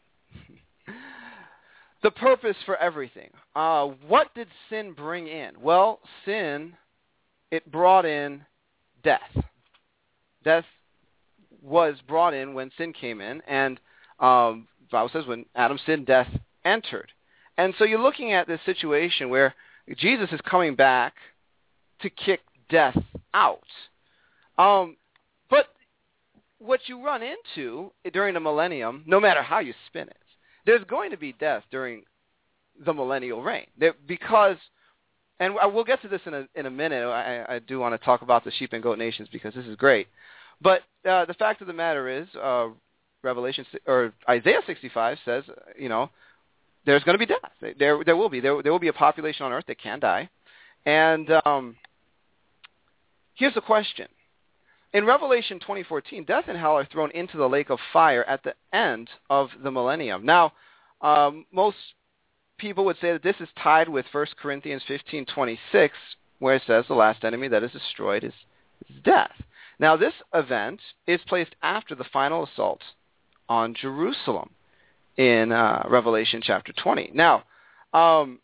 the purpose for everything. Uh, what did sin bring in? Well, sin, it brought in death. Death was brought in when sin came in, and um, the Bible says when Adam sinned, death entered. And so you're looking at this situation where Jesus is coming back to kick death out. Um, but what you run into during the millennium, no matter how you spin it, there's going to be death during the millennial reign. There, because, and we'll get to this in a, in a minute. I, I do want to talk about the sheep and goat nations because this is great. But uh, the fact of the matter is, uh, Revelation or Isaiah sixty-five says, you know, there's going to be death. There, there will be. There, there will be a population on earth that can die. And um, here's the question. In Revelation twenty fourteen, death and hell are thrown into the lake of fire at the end of the millennium. Now, um, most people would say that this is tied with First Corinthians fifteen twenty-six, where it says the last enemy that is destroyed is, is death. Now, this event is placed after the final assault on Jerusalem in uh, Revelation chapter twenty. Now, um,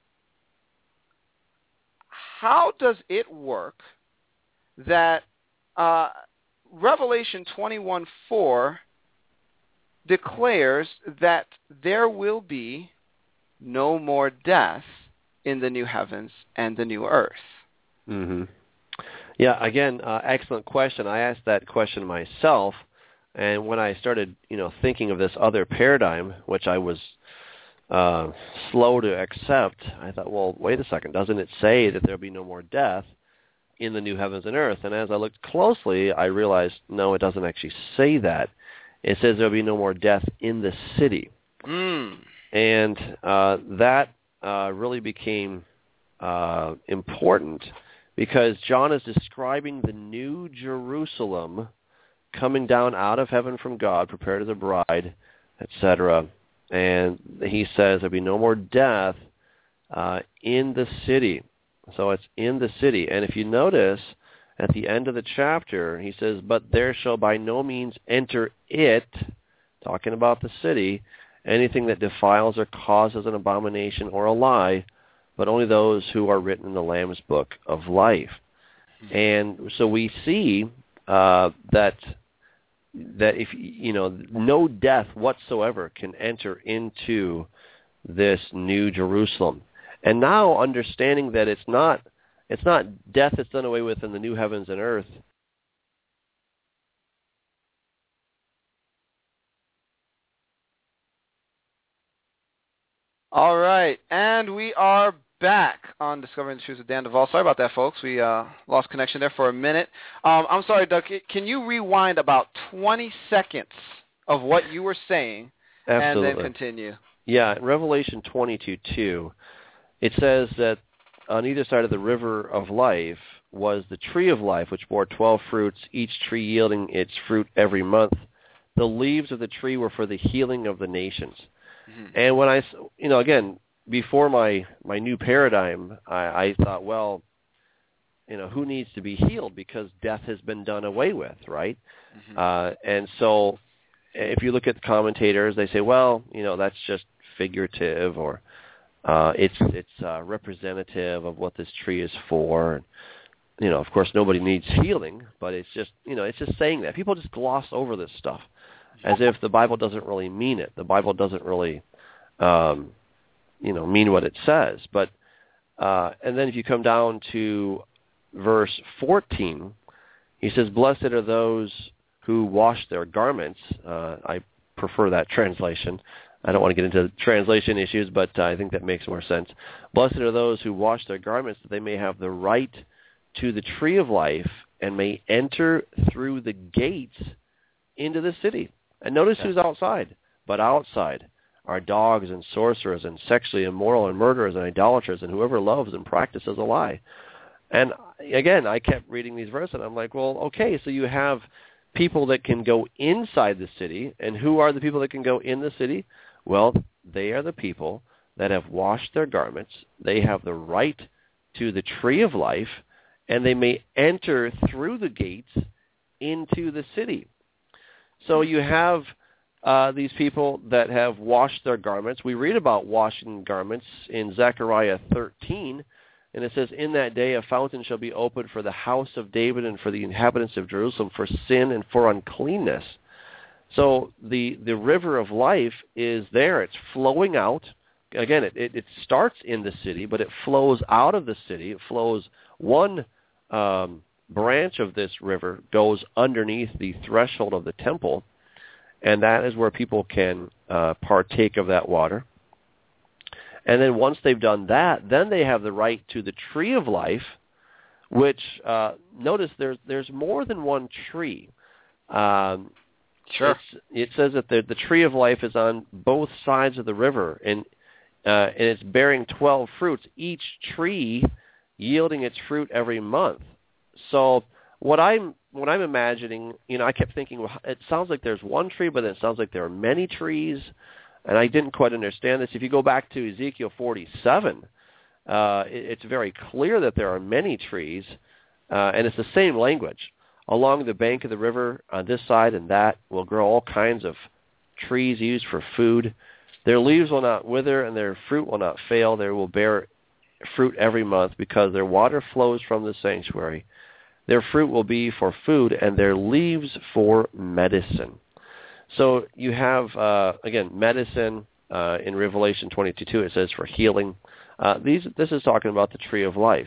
how does it work that uh, Revelation twenty-one four declares that there will be no more death in the new heavens and the new earth? Mm-hmm. Yeah, again, uh, excellent question. I asked that question myself, and when I started, you know, thinking of this other paradigm, which I was uh, slow to accept, I thought, well, wait a second, doesn't it say that there will be no more death in the new heavens and earth? And as I looked closely, I realized, no, it doesn't actually say that. It says there will be no more death in the city. Mm. And uh, that uh, really became uh, important because John is describing the new Jerusalem coming down out of heaven from God, prepared as a bride, et cetera. And he says there'll be no more death uh, in the city. So it's in the city. And if you notice, at the end of the chapter, he says, but there shall by no means enter it, talking about the city, anything that defiles or causes an abomination or a lie, but only those who are written in the Lamb's book of life. And so we see uh, that that if you know no death whatsoever can enter into this new Jerusalem. And now understanding that it's not it's not death that's done away with in the new heavens and earth. All right, and we are back on Discovering the Truth with Dan Duvall. Sorry about that, folks. We uh, lost connection there for a minute. Um, I'm sorry, Doug. Can you rewind about twenty seconds of what you were saying Absolutely. and then continue? Yeah, in Revelation twenty-two two, it says that on either side of the river of life was the tree of life, which bore twelve fruits, each tree yielding its fruit every month. The leaves of the tree were for the healing of the nations. Mm-hmm. And when I, you know, again, before my, my new paradigm, I, I thought, well, you know, who needs to be healed because death has been done away with, right? Mm-hmm. Uh, and so if you look at the commentators, they say, well, you know, that's just figurative, or uh, it's it's uh, representative of what this tree is for. And, you know, of course, nobody needs healing, but it's just, you know, it's just saying that. People just gloss over this stuff as if the Bible doesn't really mean it. The Bible doesn't really, um, you know, mean what it says. But uh, and then if you come down to verse fourteen, he says, "Blessed are those who wash their garments. Uh, I prefer that translation. I don't want to get into translation issues, but uh, I think that makes more sense. Blessed are those who wash their garments, that they may have the right to the tree of life and may enter through the gates into the city. And notice who's outside. But outside are dogs and sorcerers and sexually immoral and murderers and idolaters and whoever loves and practices a lie. And again, I kept reading these verses, and I'm like, well, okay, so you have people that can go inside the city, and who are the people that can go in the city? Well, they are the people that have washed their garments. They have the right to the tree of life, and they may enter through the gates into the city. So you have uh, these people that have washed their garments. We read about washing garments in Zechariah thirteen, and it says, in that day a fountain shall be opened for the house of David and for the inhabitants of Jerusalem for sin and for uncleanness. So the, the river of life is there. It's flowing out. Again, it, it, it starts in the city, but it flows out of the city. It flows one um, branch of this river goes underneath the threshold of the temple, and that is where people can uh, partake of that water. And then once they've done that, then they have the right to the tree of life, which, uh, notice there's, there's more than one tree. Um, sure. It's, it says that the, the tree of life is on both sides of the river, and, uh, and it's bearing twelve fruits, each tree yielding its fruit every month. So what I'm what I'm imagining, you know, I kept thinking, well, it sounds like there's one tree, but it sounds like there are many trees. And I didn't quite understand this. If you go back to Ezekiel forty-seven, uh, it, it's very clear that there are many trees, uh, and it's the same language. Along the bank of the river on this side and that will grow all kinds of trees used for food. Their leaves will not wither, and their fruit will not fail. They will bear fruit every month, because their water flows from the sanctuary. Their fruit will be for food, and their leaves for medicine. So you have, uh, again, medicine uh, in Revelation twenty-two two. It says for healing. Uh, these, this is talking about the tree of life.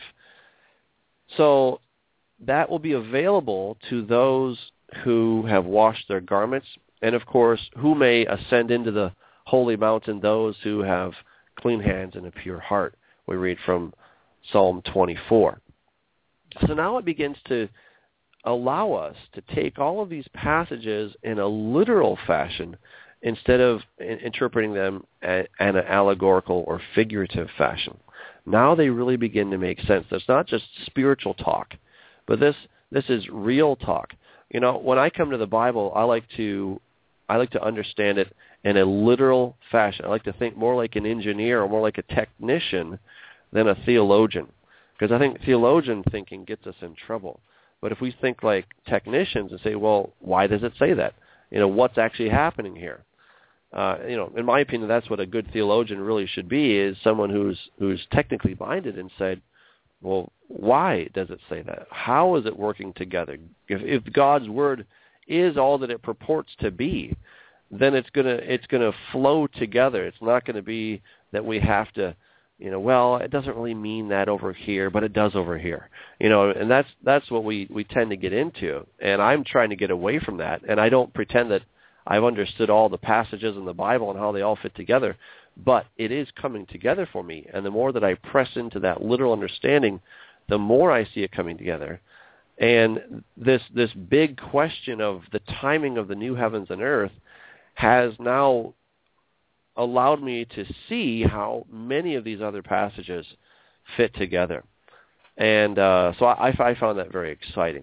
So that will be available to those who have washed their garments. And, of course, who may ascend into the holy mountain? Those who have clean hands and a pure heart. We read from Psalm twenty-four. So now it begins to allow us to take all of these passages in a literal fashion instead of in- interpreting them in an allegorical or figurative fashion. Now they really begin to make sense. It's not just spiritual talk, but this this is real talk. You know, when I come to the Bible, I like to I like to understand it in a literal fashion. I like to think more like an engineer or more like a technician than a theologian, because I think theologian thinking gets us in trouble. But if we think like technicians and say, well, why does it say that? You know, what's actually happening here? Uh, you know, in my opinion, that's what a good theologian really should be, is someone who's who's technically minded and said, well, why does it say that? How is it working together? If, if God's word is all that it purports to be, then it's gonna it's gonna flow together. It's not going to be that we have to, you know, well, it doesn't really mean that over here, but it does over here. You know, and that's that's what we, we tend to get into. And I'm trying to get away from that. And I don't pretend that I've understood all the passages in the Bible and how they all fit together. But it is coming together for me. And the more that I press into that literal understanding, the more I see it coming together. And this this big question of the timing of the new heavens and earth has now allowed me to see how many of these other passages fit together. And uh, so I, I found that very exciting.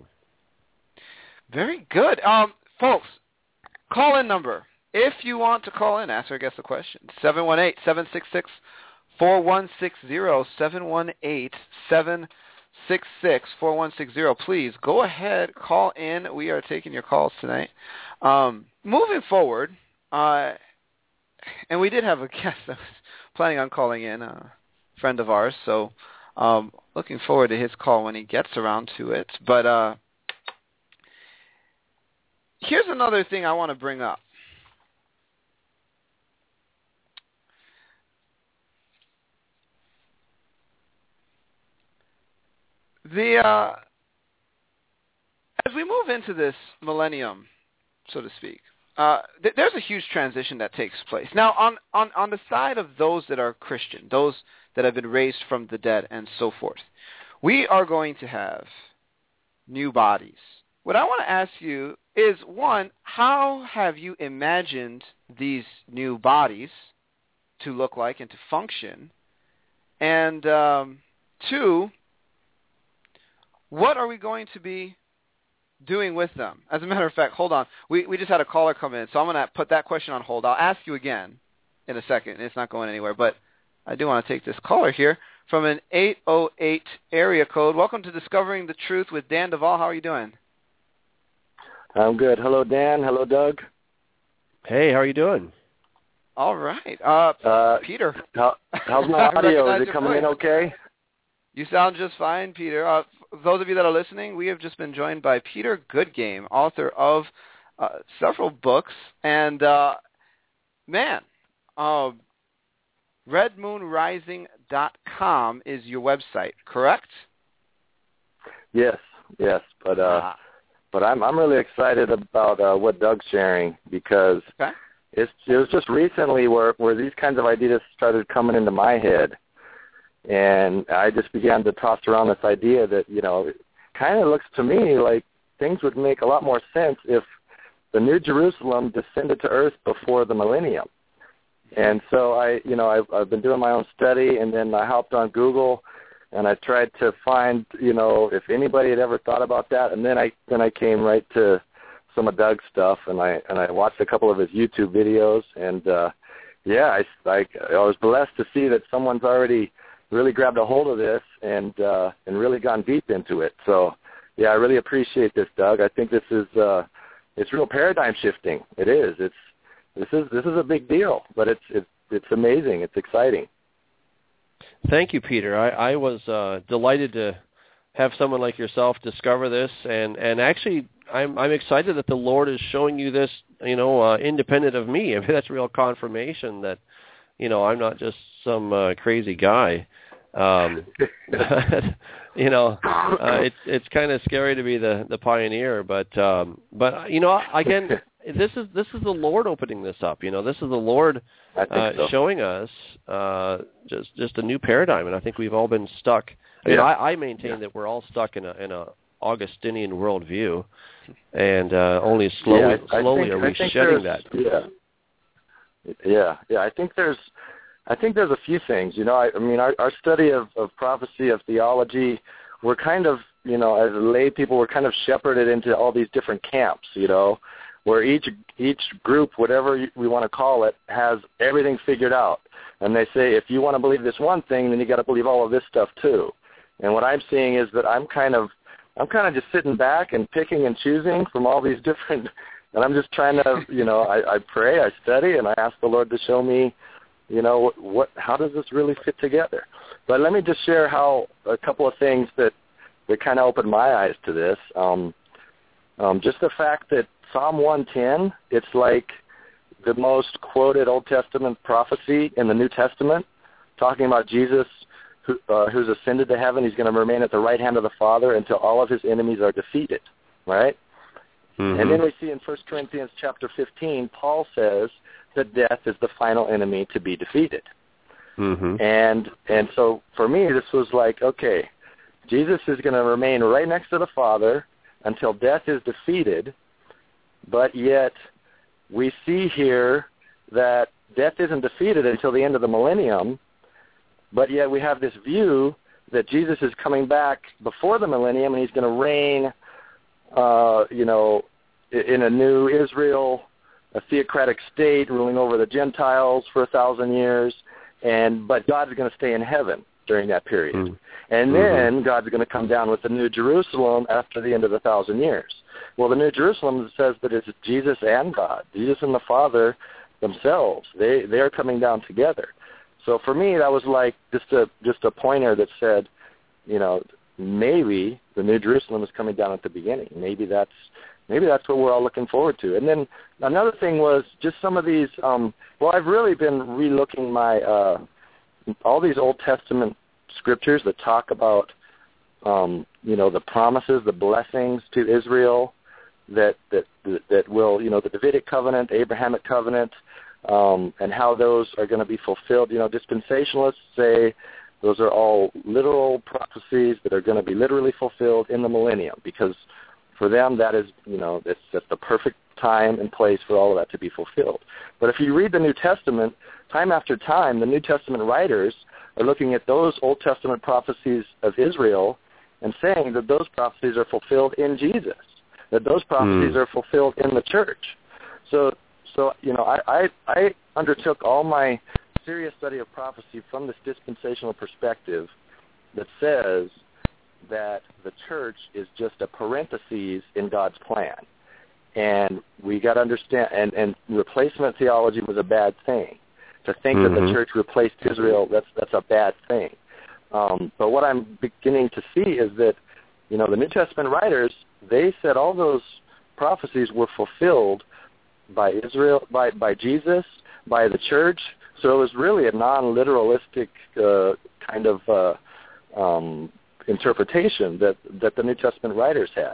Very good. Um, folks, call-in number. If you want to call in, ask our guest a question. seven one eight, seven six six, four one six zero, seven one eight, seven six six, four one six zero. Please go ahead, call in. We are taking your calls tonight. Um, moving forward, uh, and we did have a guest that was planning on calling in, a friend of ours, so um, looking forward to his call when he gets around to it. But uh, here's another thing I want to bring up. The uh, as we move into this millennium so to speak, uh, th- there's a huge transition that takes place. Now, on, on, on the side of those that are Christian, those that have been raised from the dead and so forth, we are going to have new bodies. What I want to ask you is, one, how have you imagined these new bodies to look like and to function? And um, two, what are we going to be doing with them? As a matter of fact, hold on. We we just had a caller come in, so I'm going to put that question on hold. I'll ask you again in a second. It's not going anywhere, but I do want to take this caller here from an eight oh eight area code. Welcome to Discovering the Truth with Dan Duvall. How are you doing? I'm good. Hello, Dan. Hello, Doug. Hey, how are you doing? All right. Uh, uh, Peter. How, how's my audio? Is it coming in okay? You sound just fine, Peter. Uh, for those of you that are listening, we have just been joined by Peter Goodgame, author of uh, several books. And, uh, man, uh, red moon rising dot com is your website, correct? Yes, yes. But uh, ah. but I'm I'm really excited about uh, what Doug's sharing because okay. it's it was just recently where, where these kinds of ideas started coming into my head. And I just began to toss around this idea that, you know, it kind of looks to me like things would make a lot more sense if the New Jerusalem descended to earth before the millennium. And so I, you know, I've, I've been doing my own study, and then I hopped on Google, and I tried to find, you know, if anybody had ever thought about that. And then I then I came right to some of Doug's stuff, and I and I watched a couple of his YouTube videos, and uh, yeah, I, I I was blessed to see that someone's already really grabbed a hold of this and uh, and really gone deep into it. So, yeah, I really appreciate this, Doug. I think this is uh, it's real paradigm shifting. It is. It's this is this is a big deal, but it's it's it's amazing. It's exciting. Thank you, Peter. I, I was uh, delighted to have someone like yourself discover this, and, and actually, I'm I'm excited that the Lord is showing you this. You know, uh, independent of me. I mean, that's real confirmation that, you know, I'm not just some uh, crazy guy. Um, you know, uh, it's it's kind of scary to be the, the pioneer, but um, but you know, again, this is this is the Lord opening this up. You know, this is the Lord uh, so. showing us uh, just just a new paradigm, and I think we've all been stuck. I mean, yeah. I, I maintain yeah. that we're all stuck in a in a Augustinian worldview, and uh, only slowly yeah, I, slowly I think, are we shedding that. Yeah, yeah, yeah. I think there's. I think there's a few things, you know, I, I mean, our, our study of, of prophecy, of theology, we're kind of, you know, as lay people, we're kind of shepherded into all these different camps, you know, where each each group, whatever we want to call it, has everything figured out. And they say, if you want to believe this one thing, then you got to believe all of this stuff too. And what I'm seeing is that I'm kind of, I'm kind of just sitting back and picking and choosing from all these different, and I'm just trying to, you know, I, I pray, I study, and I ask the Lord to show me, you know, what, what, how does this really fit together? But let me just share how a couple of things that, that kind of opened my eyes to this. Um, um, just the fact that Psalm one ten, it's like the most quoted Old Testament prophecy in the New Testament, talking about Jesus who, uh, who's ascended to heaven. He's going to remain at the right hand of the Father until all of his enemies are defeated, right? Mm-hmm. And then we see in First Corinthians chapter fifteen, Paul says that death is the final enemy to be defeated. Mm-hmm. And and so for me, this was like, okay, Jesus is going to remain right next to the Father until death is defeated, but yet we see here that death isn't defeated until the end of the millennium, but yet we have this view that Jesus is coming back before the millennium and he's going to reign, uh, you know, in a new Israel, a theocratic state ruling over the Gentiles for a thousand years, and but God's going to stay in heaven during that period. Mm-hmm. And then mm-hmm. God's going to come down with the New Jerusalem after the end of the thousand years. Well, the New Jerusalem says that it's Jesus and God, Jesus and the Father themselves. They they are coming down together. So for me, that was like just a just a pointer that said, you know, maybe the New Jerusalem is coming down at the beginning. Maybe that's maybe that's what we're all looking forward to. And then another thing was just some of these. Um, well, I've really been relooking my uh, all these Old Testament scriptures that talk about, um, you know, the promises, the blessings to Israel, that that that will, you know, the Davidic covenant, the Abrahamic covenant, um, and how those are going to be fulfilled. You know, dispensationalists say those are all literal prophecies that are going to be literally fulfilled in the millennium, because for them that is, you know, that's, that's the perfect time and place for all of that to be fulfilled. But if you read the New Testament, time after time, the New Testament writers are looking at those Old Testament prophecies of Israel and saying that those prophecies are fulfilled in Jesus, that those prophecies mm. are fulfilled in the church. So, so you know, I, I, I undertook all my serious study of prophecy from this dispensational perspective that says that the church is just a parenthesis in God's plan. And we got to understand, and, and replacement theology was a bad thing. To think mm-hmm. that the church replaced Israel, that's that's a bad thing. Um, but what I'm beginning to see is that, you know, the New Testament writers, they said all those prophecies were fulfilled by Israel, by, by Jesus, by the church. So it was really a non-literalistic uh, kind of uh, um, interpretation that, that the New Testament writers had.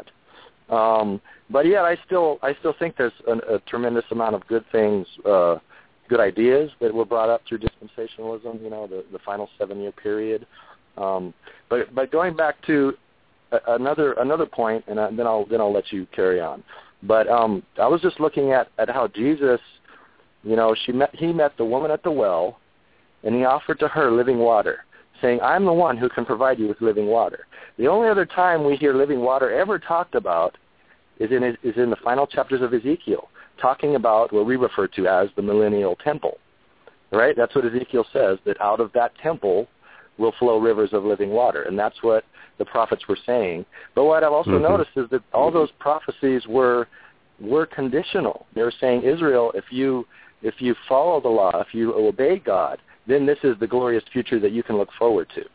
Um, but yet, I still I still think there's a, a tremendous amount of good things, uh, good ideas that were brought up through dispensationalism. You know, the, the final seven-year period. Um, but but going back to a, another another point, and I, then I'll then I'll let you carry on. But um, I was just looking at, at how Jesus, you know, she met he met the woman at the well, and he offered to her living water, saying, "I'm the one who can provide you with living water." The only other time we hear living water ever talked about is in is in the final chapters of Ezekiel, talking about what we refer to as the millennial temple. Right? That's what Ezekiel says, that out of that temple will flow rivers of living water, and that's what the prophets were saying. But what I've also mm-hmm. noticed is that all those prophecies were were conditional. They were saying, Israel, if you if you follow the law, if you obey God, then this is the glorious future that you can look forward to.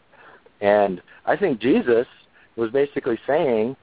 And I think Jesus was basically saying,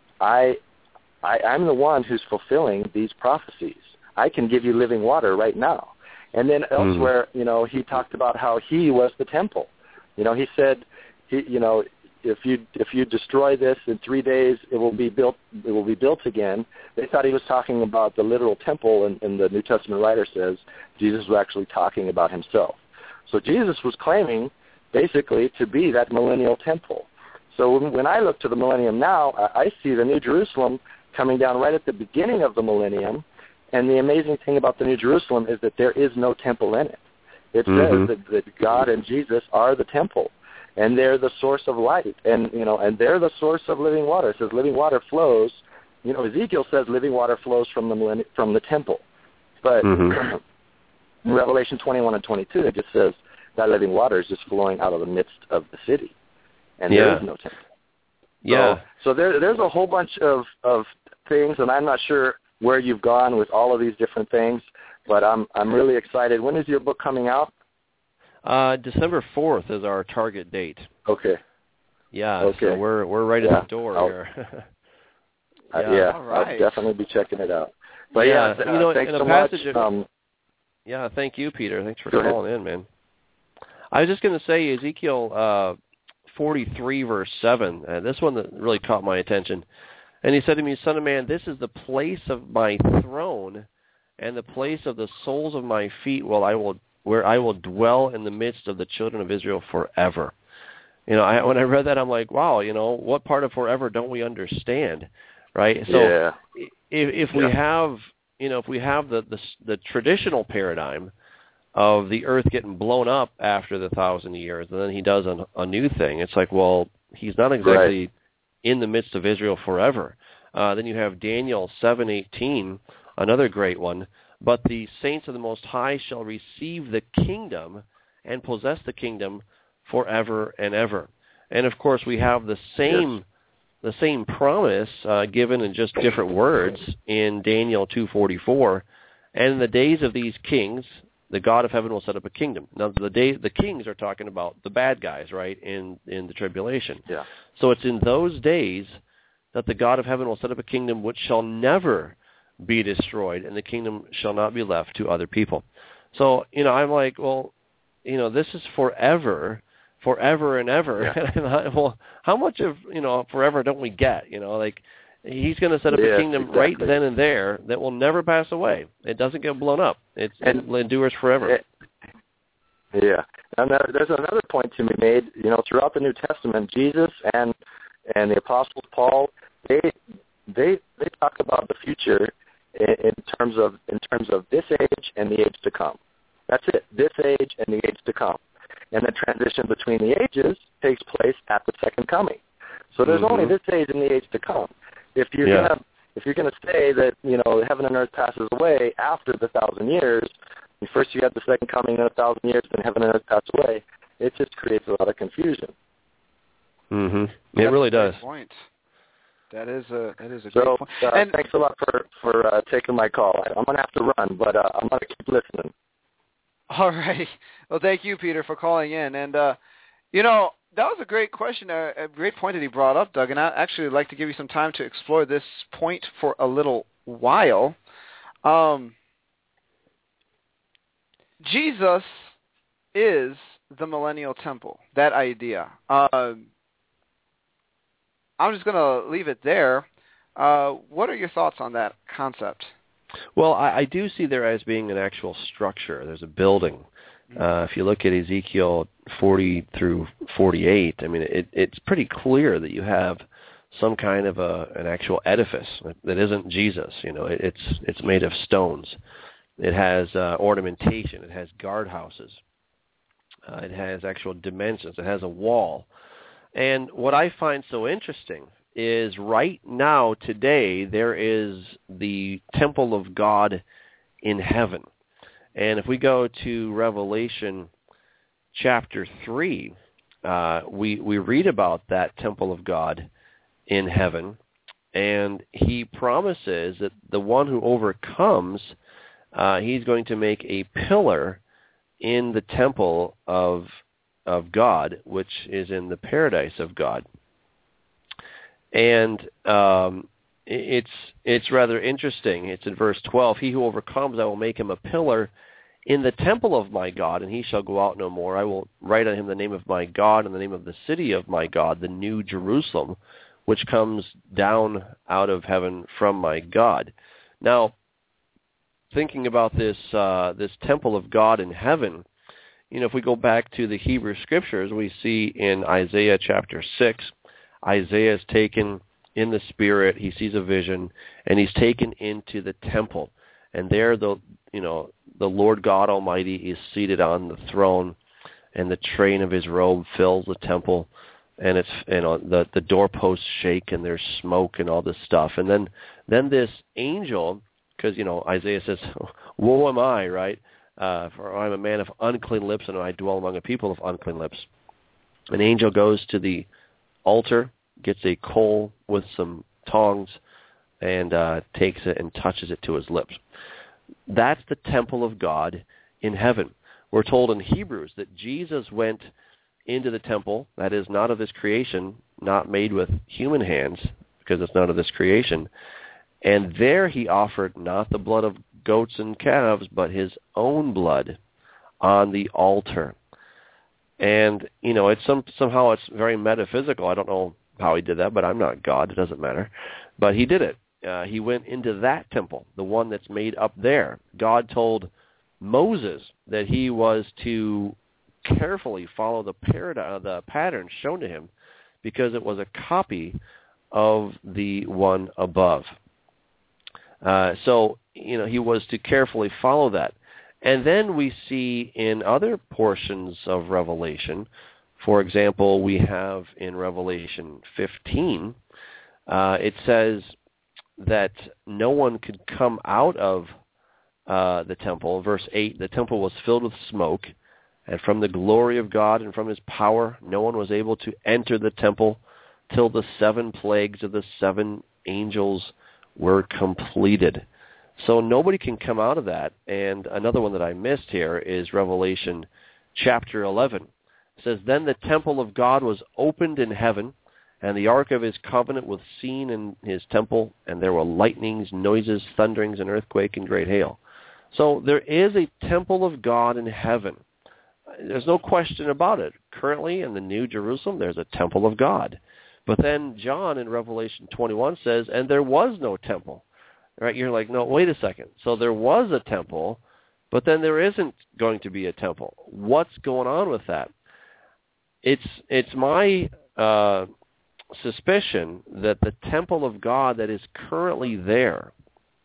I, I, I'm the one who's fulfilling these prophecies. I can give you living water right now. And then elsewhere, mm-hmm. you know, he talked about how he was the temple. You know, he said, he, you know, if you if you destroy this in three days, it will be built. It will be built again. They thought he was talking about the literal temple, and, and the New Testament writer says Jesus was actually talking about himself. So Jesus was claiming basically to be that millennial temple. So when, when I look to the millennium now, I, I see the New Jerusalem coming down right at the beginning of the millennium, and the amazing thing about the New Jerusalem is that there is no temple in it. It mm-hmm. says that, that God and Jesus are the temple, and they're the source of light, and you know, and they're the source of living water. It says living water flows. You know, Ezekiel says living water flows from the from the temple, but mm-hmm. in Revelation twenty-one and twenty-two, it just says that living water is just flowing out of the midst of the city, and yeah. there is no temple. Yeah. So, so there, there's a whole bunch of, of things, and I'm not sure where you've gone with all of these different things, but I'm I'm really excited. When is your book coming out? Uh, December fourth is our target date. Okay. Yeah. Okay. So we're we're right yeah. at the door I'll, here. yeah. Uh, yeah. All right. I'll definitely be checking it out. But yeah, yeah, uh, you know, thanks in a so passage much. Of, um, yeah. Thank you, Peter. Thanks for ahead. calling in, man. I was just going to say Ezekiel uh, forty-three, verse seven. Uh, this one that really caught my attention. And he said to me, "Son of man, this is the place of my throne, and the place of the soles of my feet, while I will, where I will dwell in the midst of the children of Israel forever." You know, I, when I read that, I'm like, wow. You know, what part of forever don't we understand, right? So, yeah. if, if yeah. we have, you know, if we have the, the the traditional paradigm of the earth getting blown up after the thousand years, and then he does a, a new thing, it's like, well, he's not exactly. Right. in the midst of Israel forever. Uh, then you have Daniel seven eighteen, another great one. But the saints of the Most High shall receive the kingdom and possess the kingdom forever and ever. And of course, we have the same yes. the same promise uh, given in just different words in Daniel two forty-four. And in the days of these kings, the God of heaven will set up a kingdom. Now, the day, the kings are talking about the bad guys, right, in, in the tribulation. Yeah. So it's in those days that the God of heaven will set up a kingdom which shall never be destroyed, and the kingdom shall not be left to other people. So, you know, I'm like, well, you know, this is forever, forever and ever. Yeah. And I, well, how much of, you know, forever don't we get? You know, like, He's going to set up yes, a kingdom exactly. right then and there that will never pass away. It doesn't get blown up. It's, and, it endures forever. It, yeah. And there, there's another point to be made. You know, throughout the New Testament, Jesus and and the Apostles Paul, they they they talk about the future in, in terms of in terms of this age and the age to come. That's it. This age and the age to come. And the transition between the ages takes place at the second coming. So there's mm-hmm. only this age and the age to come. If you're yeah. gonna if you're gonna say that, you know, heaven and earth passes away after the thousand years, first you have the second coming in a thousand years, then heaven and earth pass away, it just creates a lot of confusion. Mm-hmm. It really does. Point. That is a that is a so, great point. Uh, and thanks a lot for for uh, taking my call. I'm gonna have to run, but uh, I'm gonna keep listening. All right. Well, thank you, Peter, for calling in. And uh, you know, that was a great question, a, a great point that he brought up, Doug. And I'd actually like to give you some time to explore this point for a little while. Um, Jesus is the millennial temple, that idea. Uh, I'm just going to leave it there. Uh, what are your thoughts on that concept? Well, I, I do see there as being an actual structure. There's a building. Uh, if you look at Ezekiel forty through forty-eight, I mean, it, it's pretty clear that you have some kind of a, an actual edifice that isn't Jesus. You know, it, it's it's made of stones. It has uh, ornamentation. It has guardhouses. Uh, it has actual dimensions. It has a wall. And what I find so interesting is right now, today, there is the temple of God in heaven. And if we go to Revelation chapter three, uh, we, we read about that temple of God in heaven. And he promises that the one who overcomes, uh, he's going to make a pillar in the temple of of God, which is in the paradise of God. And um, it's it's rather interesting. It's in verse twelve. He who overcomes, I will make him a pillar in the temple of my God, and he shall go out no more. I will write on him the name of my God and the name of the city of my God, the new Jerusalem, which comes down out of heaven from my God. Now, thinking about this uh, this temple of God in heaven, you know, if we go back to the Hebrew Scriptures, we see in Isaiah chapter six, Isaiah is taken in the Spirit. He sees a vision, and he's taken into the temple. And there, the you know, the Lord God Almighty is seated on the throne, and the train of his robe fills the temple, and it's you know the the doorposts shake, and there's smoke and all this stuff. And then then this angel, because you know Isaiah says, "Woe am I," right? Uh, for I'm a man of unclean lips, and I dwell among a people of unclean lips. An angel goes to the altar, gets a coal with some tongs, and uh, takes it and touches it to his lips. That's the temple of God in heaven. We're told in Hebrews that Jesus went into the temple, that is not of this creation, not made with human hands, because it's not of this creation, and there he offered not the blood of goats and calves, but his own blood on the altar. And, you know, it's some somehow it's very metaphysical. I don't know how he did that, but I'm not God. It doesn't matter. But he did it. Uh, he went into that temple, the one that's made up there. God told Moses that he was to carefully follow the, parad- the pattern shown to him because it was a copy of the one above. Uh, so, you know, he was to carefully follow that. And then we see in other portions of Revelation, for example, we have in Revelation fifteen, uh, it says that no one could come out of uh, the temple. Verse eight, the temple was filled with smoke, and from the glory of God and from his power, no one was able to enter the temple till the seven plagues of the seven angels were completed. So nobody can come out of that. And another one that I missed here is Revelation chapter eleven. It says, then the temple of God was opened in heaven, and the ark of his covenant was seen in his temple, and there were lightnings, noises, thunderings, and earthquake, and great hail. So there is a temple of God in heaven. There's no question about it. Currently in the New Jerusalem, there's a temple of God. But then John in Revelation twenty-one says, and there was no temple. Right? You're like, no, wait a second. So there was a temple, but then there isn't going to be a temple. What's going on with that? It's it's my uh, suspicion that the temple of God that is currently there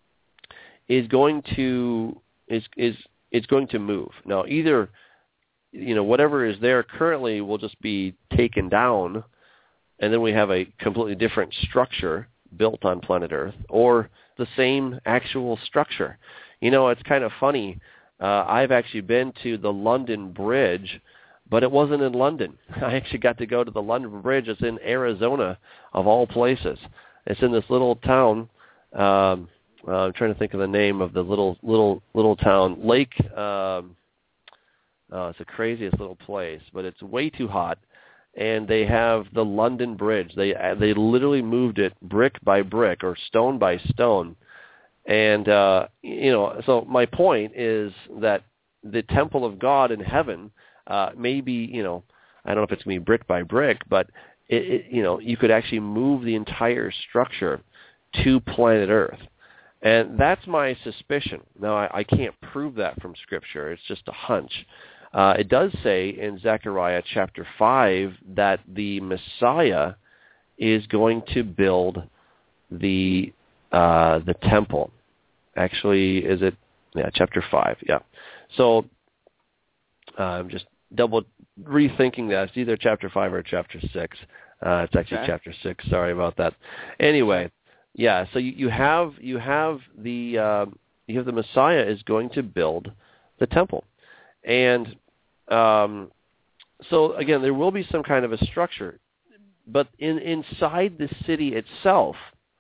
is going to is is it's going to move. Now, either you know whatever is there currently will just be taken down, and then we have a completely different structure built on planet Earth, or the same actual structure. You know, it's kind of funny. Uh, I've actually been to the London Bridge, but it wasn't in London. I actually got to go to the London Bridge. It's in Arizona, of all places. It's in this little town. Um, uh, I'm trying to think of the name of the little little little town. Lake. Um, uh, it's the craziest little place, but it's way too hot. And they have the London Bridge. They they literally moved it brick by brick or stone by stone. And, uh, you know, so my point is that the temple of God in heaven uh, may be, you know, I don't know if it's going to be brick by brick, but, it, it, you know, you could actually move the entire structure to planet Earth. And that's my suspicion. Now, I, I can't prove that from Scripture. It's just a hunch. Uh, it does say in Zechariah chapter five that the Messiah is going to build the uh, the temple. Actually, is it? Yeah, chapter five. Yeah. So uh, I'm just double rethinking that. It's either chapter five or chapter six. Uh, it's actually okay. Chapter six. Sorry about that. Anyway, yeah. So you, you have you have the uh, you have the Messiah is going to build the temple, and um, so again, there will be some kind of a structure, but in inside the city itself,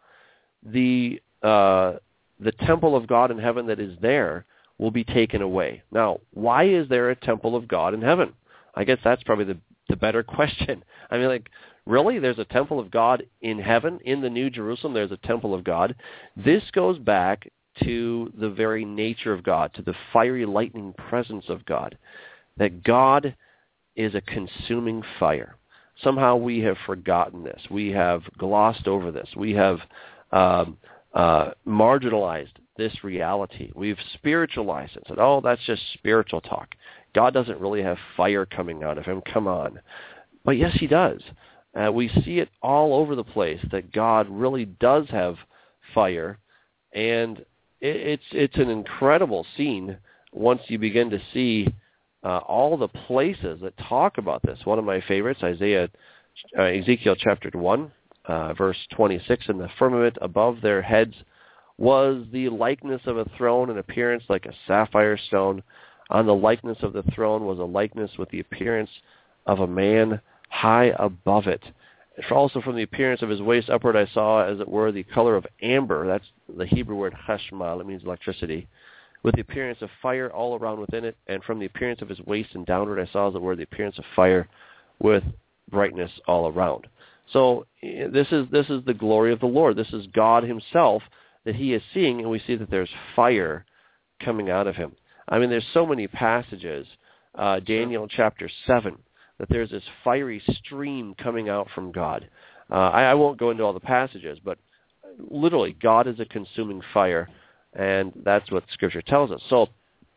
the uh, the temple of God in heaven that is there will be taken away. Now, why is there a temple of God in heaven? I guess that's probably the, the better question. I mean, like, really? There's a temple of God in heaven? In the New Jerusalem, there's a temple of God? This goes back to the very nature of God, to the fiery lightning presence of God, that God is a consuming fire. Somehow we have forgotten this. We have glossed over this. We have um, uh, marginalized this reality. We've spiritualized it. Said, oh, that's just spiritual talk. God doesn't really have fire coming out of him. Come on. But yes, he does. Uh, we see it all over the place that God really does have fire, and it, it's it's an incredible scene once you begin to see uh, all the places that talk about this. One of my favorites, Isaiah, uh, Ezekiel chapter one, uh, verse twenty-six, "In the firmament above their heads was the likeness of a throne, an appearance like a sapphire stone. On the likeness of the throne was a likeness with the appearance of a man high above it. For also from the appearance of his waist upward I saw, as it were, the color of amber." That's the Hebrew word chashmal. It means electricity. "With the appearance of fire all around within it. And from the appearance of his waist and downward I saw, as it were, the appearance of fire with brightness all around." So this is this is the glory of the Lord. This is God himself that he is seeing, and we see that there's fire coming out of him. I mean, there's so many passages, uh, Daniel chapter seven, that there's this fiery stream coming out from God. Uh, I, I won't go into all the passages, but literally, God is a consuming fire, and that's what Scripture tells us. So,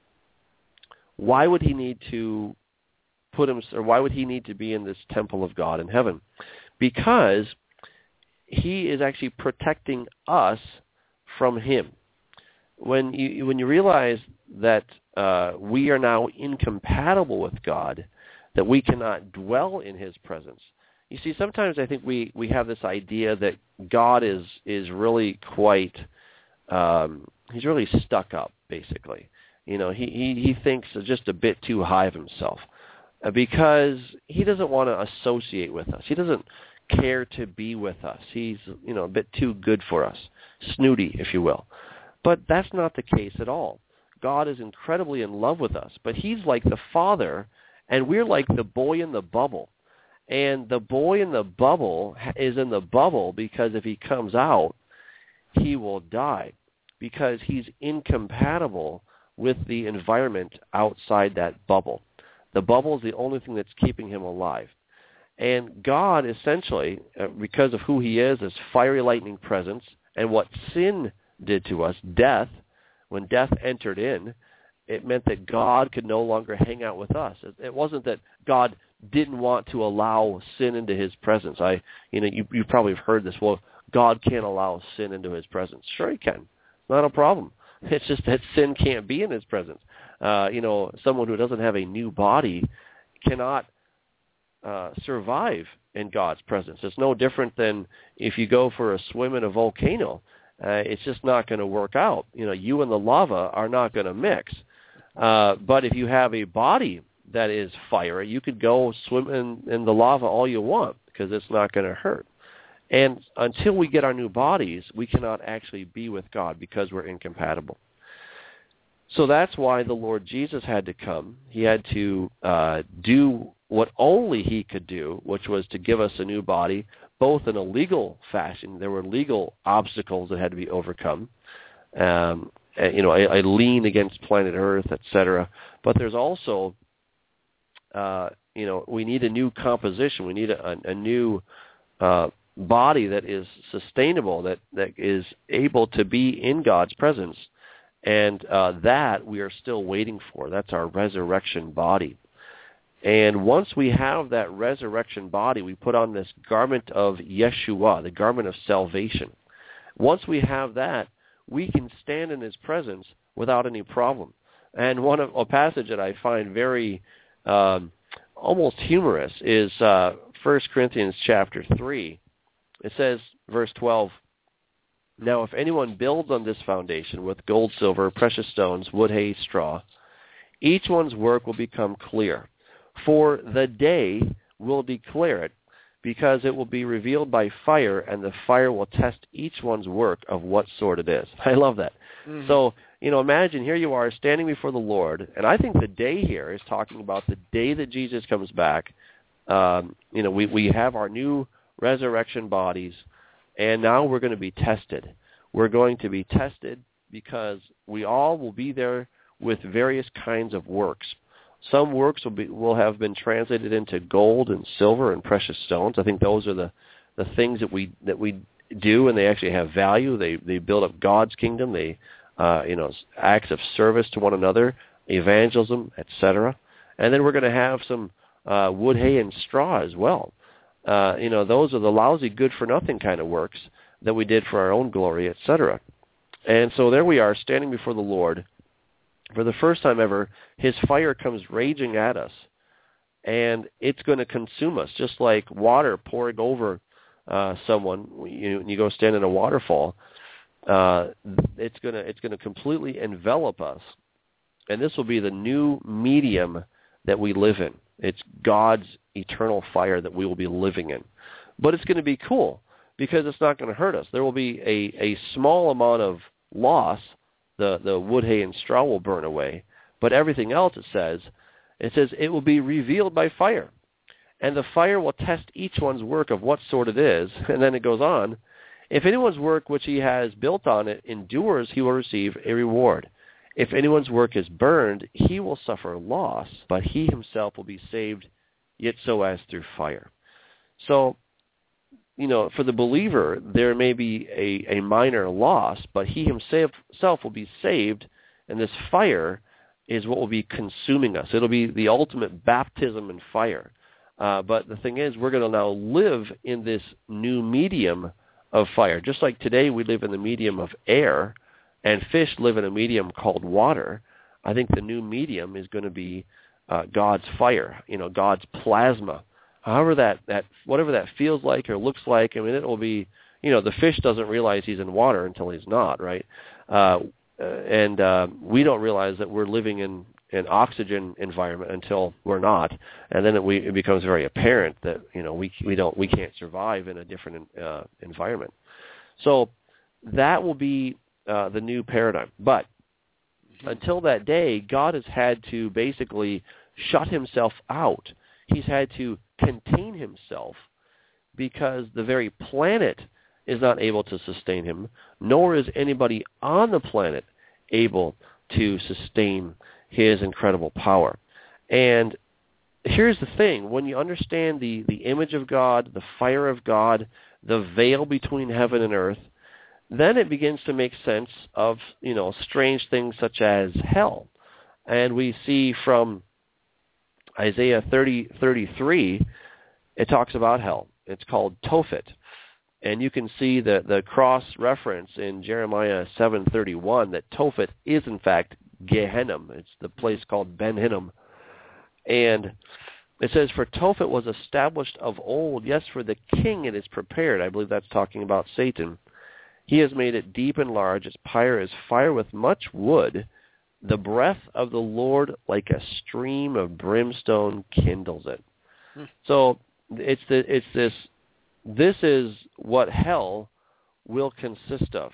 why would he need to put him, or why would he need to be in this temple of God in heaven? Because he is actually protecting us from him. When you when you realize that uh, we are now incompatible with God, that we cannot dwell in his presence. You see, sometimes I think we, we have this idea that God is is really quite, um, he's really stuck up, basically. You know, he, he, he thinks just a bit too high of himself uh, because he doesn't want to associate with us. He doesn't care to be with us. He's, you know, a bit too good for us, snooty, if you will. But that's not the case at all. God is incredibly in love with us, but he's like the Father, and we're like the boy in the bubble. And the boy in the bubble is in the bubble because if he comes out, he will die because he's incompatible with the environment outside that bubble. The bubble is the only thing that's keeping him alive. And God essentially, uh, because of who he is, this fiery lightning presence, and what sin did to us, death, when death entered in, it meant that God could no longer hang out with us. It, it wasn't that God didn't want to allow sin into his presence. I, you know, you, you probably have heard this. Well, God can't allow sin into his presence. Sure he can. Not a problem. It's just that sin can't be in his presence. Uh, you know, someone who doesn't have a new body cannot uh, survive in God's presence. It's no different than if you go for a swim in a volcano. Uh, it's just not going to work out. You know, you and the lava are not going to mix. Uh, but if you have a body that is fiery, you could go swim in, in the lava all you want because it's not going to hurt. And until we get our new bodies, we cannot actually be with God because we're incompatible. So that's why the Lord Jesus had to come. He had to uh, do what only he could do, which was to give us a new body, both in a legal fashion. There were legal obstacles that had to be overcome. Um, you know, a, a lien against planet Earth, et cetera. But there's also, uh, you know, we need a new composition. We need a, a new uh, body that is sustainable, that, that is able to be in God's presence. And uh, that we are still waiting for. That's our resurrection body. And once we have that resurrection body, we put on this garment of Yeshua, the garment of salvation. Once we have that, we can stand in his presence without any problem. And one of a passage that I find very um, almost humorous is uh, First Corinthians chapter three. It says, verse twelve, "Now if anyone builds on this foundation with gold, silver, precious stones, wood, hay, straw, each one's work will become clear. For the day will declare it, because it will be revealed by fire, and the fire will test each one's work of what sort it is." I love that. Mm-hmm. So, you know, imagine here you are standing before the Lord, and I think the day here is talking about the day that Jesus comes back. Um, you know, we, we have our new resurrection bodies, and now we're going to be tested. We're going to be tested because we all will be there with various kinds of works. Some works will be will have been translated into gold and silver and precious stones. I think those are the, the things that we that we do, and they actually have value. They they build up God's kingdom. They uh, you know acts of service to one another, evangelism, et cetera. And then we're going to have some uh, wood, hay, and straw as well. Uh, you know those are the lousy, good for nothing kind of works that we did for our own glory, et cetera. And so there we are standing before the Lord. For the first time ever, his fire comes raging at us, and it's going to consume us, just like water pouring over uh, someone. You, you go stand in a waterfall, uh, it's going to it's going to completely envelop us, and this will be the new medium that we live in. It's God's eternal fire that we will be living in. But it's going to be cool because it's not going to hurt us. There will be a, a small amount of loss. The, the wood, hay, and straw will burn away. But everything else, it says, it says it will be revealed by fire. And the fire will test each one's work of what sort it is. And then it goes on, "If anyone's work which he has built on it endures, he will receive a reward. If anyone's work is burned, he will suffer loss, but he himself will be saved, yet so as through fire." So, you know, for the believer, there may be a, a minor loss, but he himself will be saved, and this fire is what will be consuming us. It'll be the ultimate baptism in fire. Uh, but the thing is, we're going to now live in this new medium of fire. Just like today we live in the medium of air, and fish live in a medium called water, I think the new medium is going to be uh, God's fire, you know, God's plasma. However that, that, whatever that feels like or looks like, I mean, it will be, you know, the fish doesn't realize he's in water until he's not, right? Uh, and uh, we don't realize that we're living in an oxygen environment until we're not, and then it, we, it becomes very apparent that, you know, we we don't we can't survive in a different uh, environment. So that will be uh, the new paradigm. But until that day, God has had to basically shut himself out. He's had to contain himself because the very planet is not able to sustain him, nor is anybody on the planet able to sustain his incredible power. And here's the thing. When you understand the, the image of God, the fire of God, the veil between heaven and earth, then it begins to make sense of, you know, strange things such as hell. And we see from Isaiah thirty, thirty-three, it talks about hell. It's called Tophet. And you can see the, the cross-reference in Jeremiah seven thirty-one that Tophet is, in fact, Gehenna. It's the place called Ben Hinnom. And it says, for Tophet was established of old. Yes, for the king it is prepared. I believe that's talking about Satan. He has made it deep and large. Its pyre is fire with much wood. The breath of the Lord like a stream of brimstone kindles it. Hmm. So it's the, it's this, this is what hell will consist of.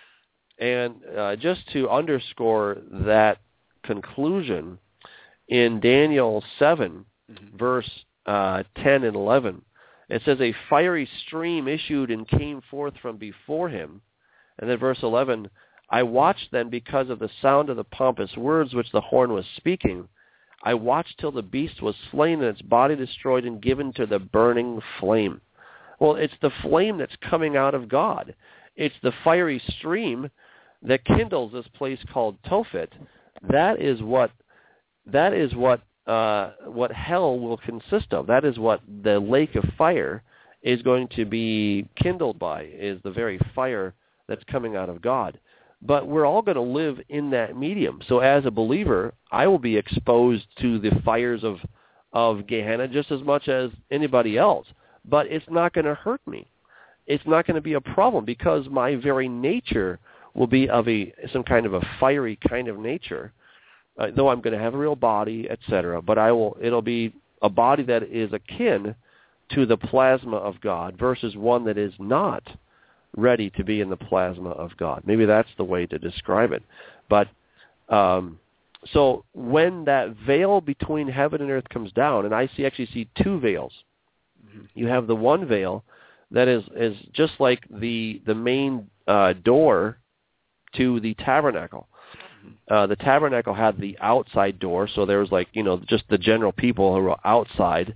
And uh, just to underscore that conclusion, in Daniel seven, mm-hmm. verse uh, ten and eleven, it says, a fiery stream issued and came forth from before him. And then verse eleven, I watched then because of the sound of the pompous words which the horn was speaking. I watched till the beast was slain and its body destroyed and given to the burning flame. Well, it's the flame that's coming out of God. It's the fiery stream that kindles this place called Tophet. That is what that is what uh, what hell will consist of. That is what the lake of fire is going to be kindled by, is the very fire that's coming out of God. But we're all going to live in that medium. So as a believer, I will be exposed to the fires of, of Gehenna just as much as anybody else. But it's not going to hurt me. It's not going to be a problem because my very nature will be of a some kind of a fiery kind of nature, uh, though I'm going to have a real body, et cetera. But I will. It'll be a body that is akin to the plasma of God versus one that is not ready to be in the plasma of God. Maybe that's the way to describe it. But um, so when that veil between heaven and earth comes down, and I see actually see two veils. Mm-hmm. You have the one veil that is, is just like the the main uh, door to the tabernacle. Uh, the tabernacle had the outside door, so there was like, you know, just the general people who were outside,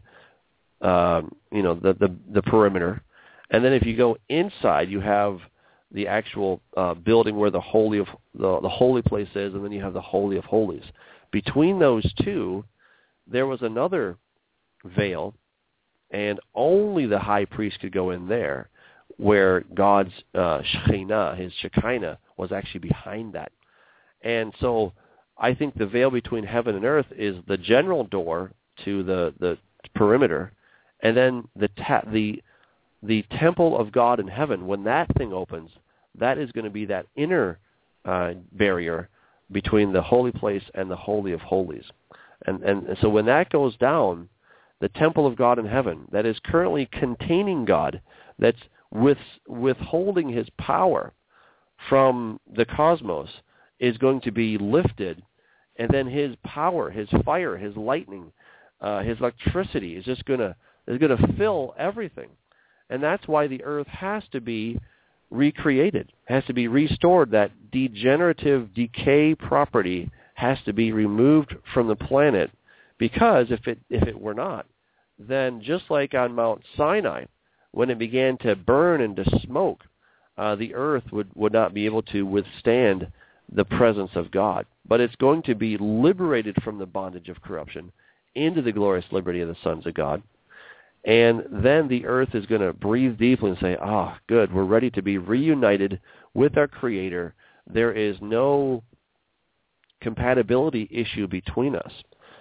um, you know, the, the, the perimeter. And then if you go inside, you have the actual uh, building where the holy of the, the holy place is, and then you have the Holy of Holies. Between those two, there was another veil, and only the high priest could go in there, where God's uh, Shekhinah, his Shekinah, was actually behind that. And so I think the veil between heaven and earth is the general door to the, the perimeter, and then the ta- the the temple of God in heaven, when that thing opens, that is going to be that inner uh, barrier between the holy place and the Holy of Holies. And, and so when that goes down, the temple of God in heaven that is currently containing God, that's with, withholding his power from the cosmos, is going to be lifted, and then his power, his fire, his lightning, uh, his electricity is just going to is going to fill everything. And that's why the earth has to be recreated, has to be restored. That degenerative decay property has to be removed from the planet, because if it if it were not, then just like on Mount Sinai, when it began to burn and to smoke, uh, the earth would, would not be able to withstand the presence of God. But it's going to be liberated from the bondage of corruption into the glorious liberty of the sons of God. And then the earth is going to breathe deeply and say, ah, good, we're ready to be reunited with our Creator. There is no compatibility issue between us.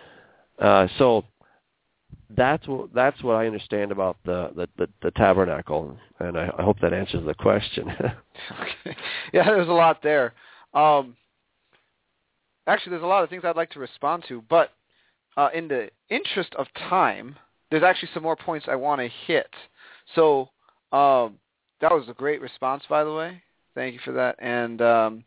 Uh, so that's what, that's what I understand about the, the, the, the tabernacle, and I, I hope that answers the question. Okay. Yeah, there's a lot there. Um, actually, there's a lot of things I'd like to respond to, but uh, in the interest of time, there's actually some more points I want to hit. So um, that was a great response, by the way. Thank you for that. And um,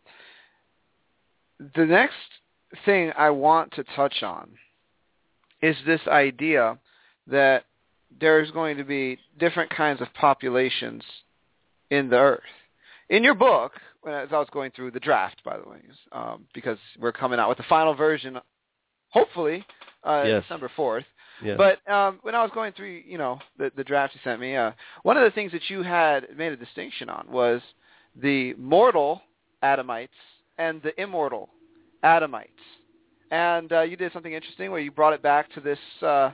the next thing I want to touch on is this idea that there's going to be different kinds of populations in the earth. In your book, as I was going through the draft, by the way, um, because we're coming out with the final version, hopefully, uh, yes. December fourth. Yes. But um, when I was going through, you know, the, the draft you sent me, uh, one of the things that you had made a distinction on was the mortal Adamites and the immortal Adamites. And uh, you did something interesting where you brought it back to this uh,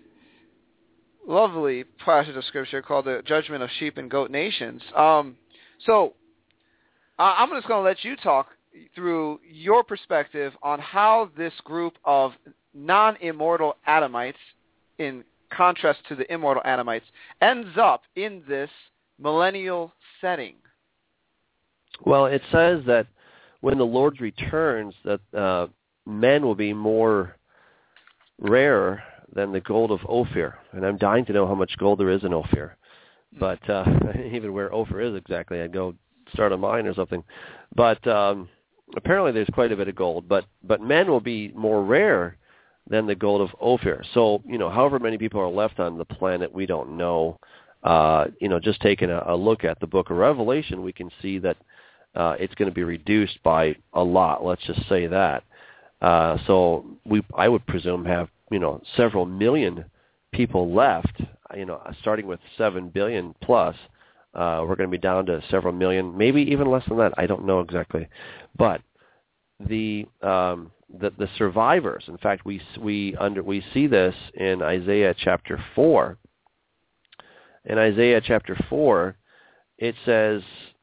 lovely passage of Scripture called the Judgment of Sheep and Goat Nations. Um, so uh, I'm just going to let you talk through your perspective on how this group of non-immortal Adamites, in contrast to the immortal Adamites, ends up in this millennial setting. Well, it says that when the Lord returns, that uh, men will be more rare than the gold of Ophir. And I'm dying to know how much gold there is in Ophir. But uh, even where Ophir is exactly, I'd go start a mine or something. But um, apparently there's quite a bit of gold. But but men will be more rare than the gold of Ophir. So, you know, however many people are left on the planet, we don't know. Uh, you know, just taking a, a look at the book of Revelation, we can see that uh, it's going to be reduced by a lot. Let's just say that. Uh, so we, I would presume, have, you know, several million people left, you know, starting with seven billion plus. Uh, we're going to be down to several million, maybe even less than that. I don't know exactly. But the um, the, the survivors, in fact, we we under we see this in Isaiah chapter four. In Isaiah chapter four, it says,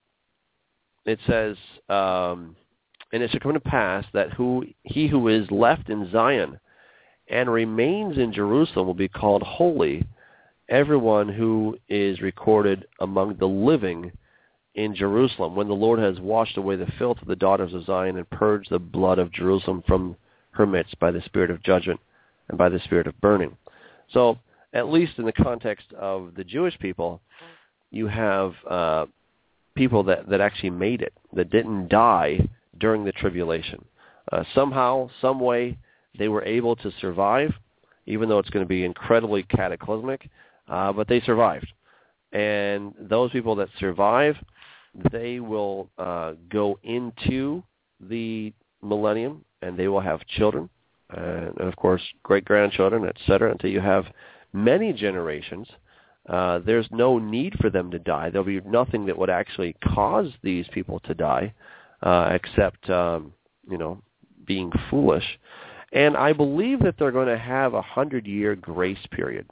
it says, um, and it shall come to pass that who he who is left in Zion and remains in Jerusalem will be called holy, everyone who is recorded among the living in Jerusalem, when the Lord has washed away the filth of the daughters of Zion and purged the blood of Jerusalem from her midst by the spirit of judgment and by the spirit of burning. So, at least in the context of the Jewish people, you have uh, people that, that actually made it, that didn't die during the tribulation. Uh, somehow, some way, they were able to survive, even though it's going to be incredibly cataclysmic, uh, but they survived. And those people that survive, they will uh, go into the millennium, and they will have children, and, and of course, great-grandchildren, et cetera, until you have many generations. Uh, there's no need for them to die. There'll be nothing that would actually cause these people to die, uh, except, um, you know, being foolish. And I believe that they're going to have a hundred-year grace period.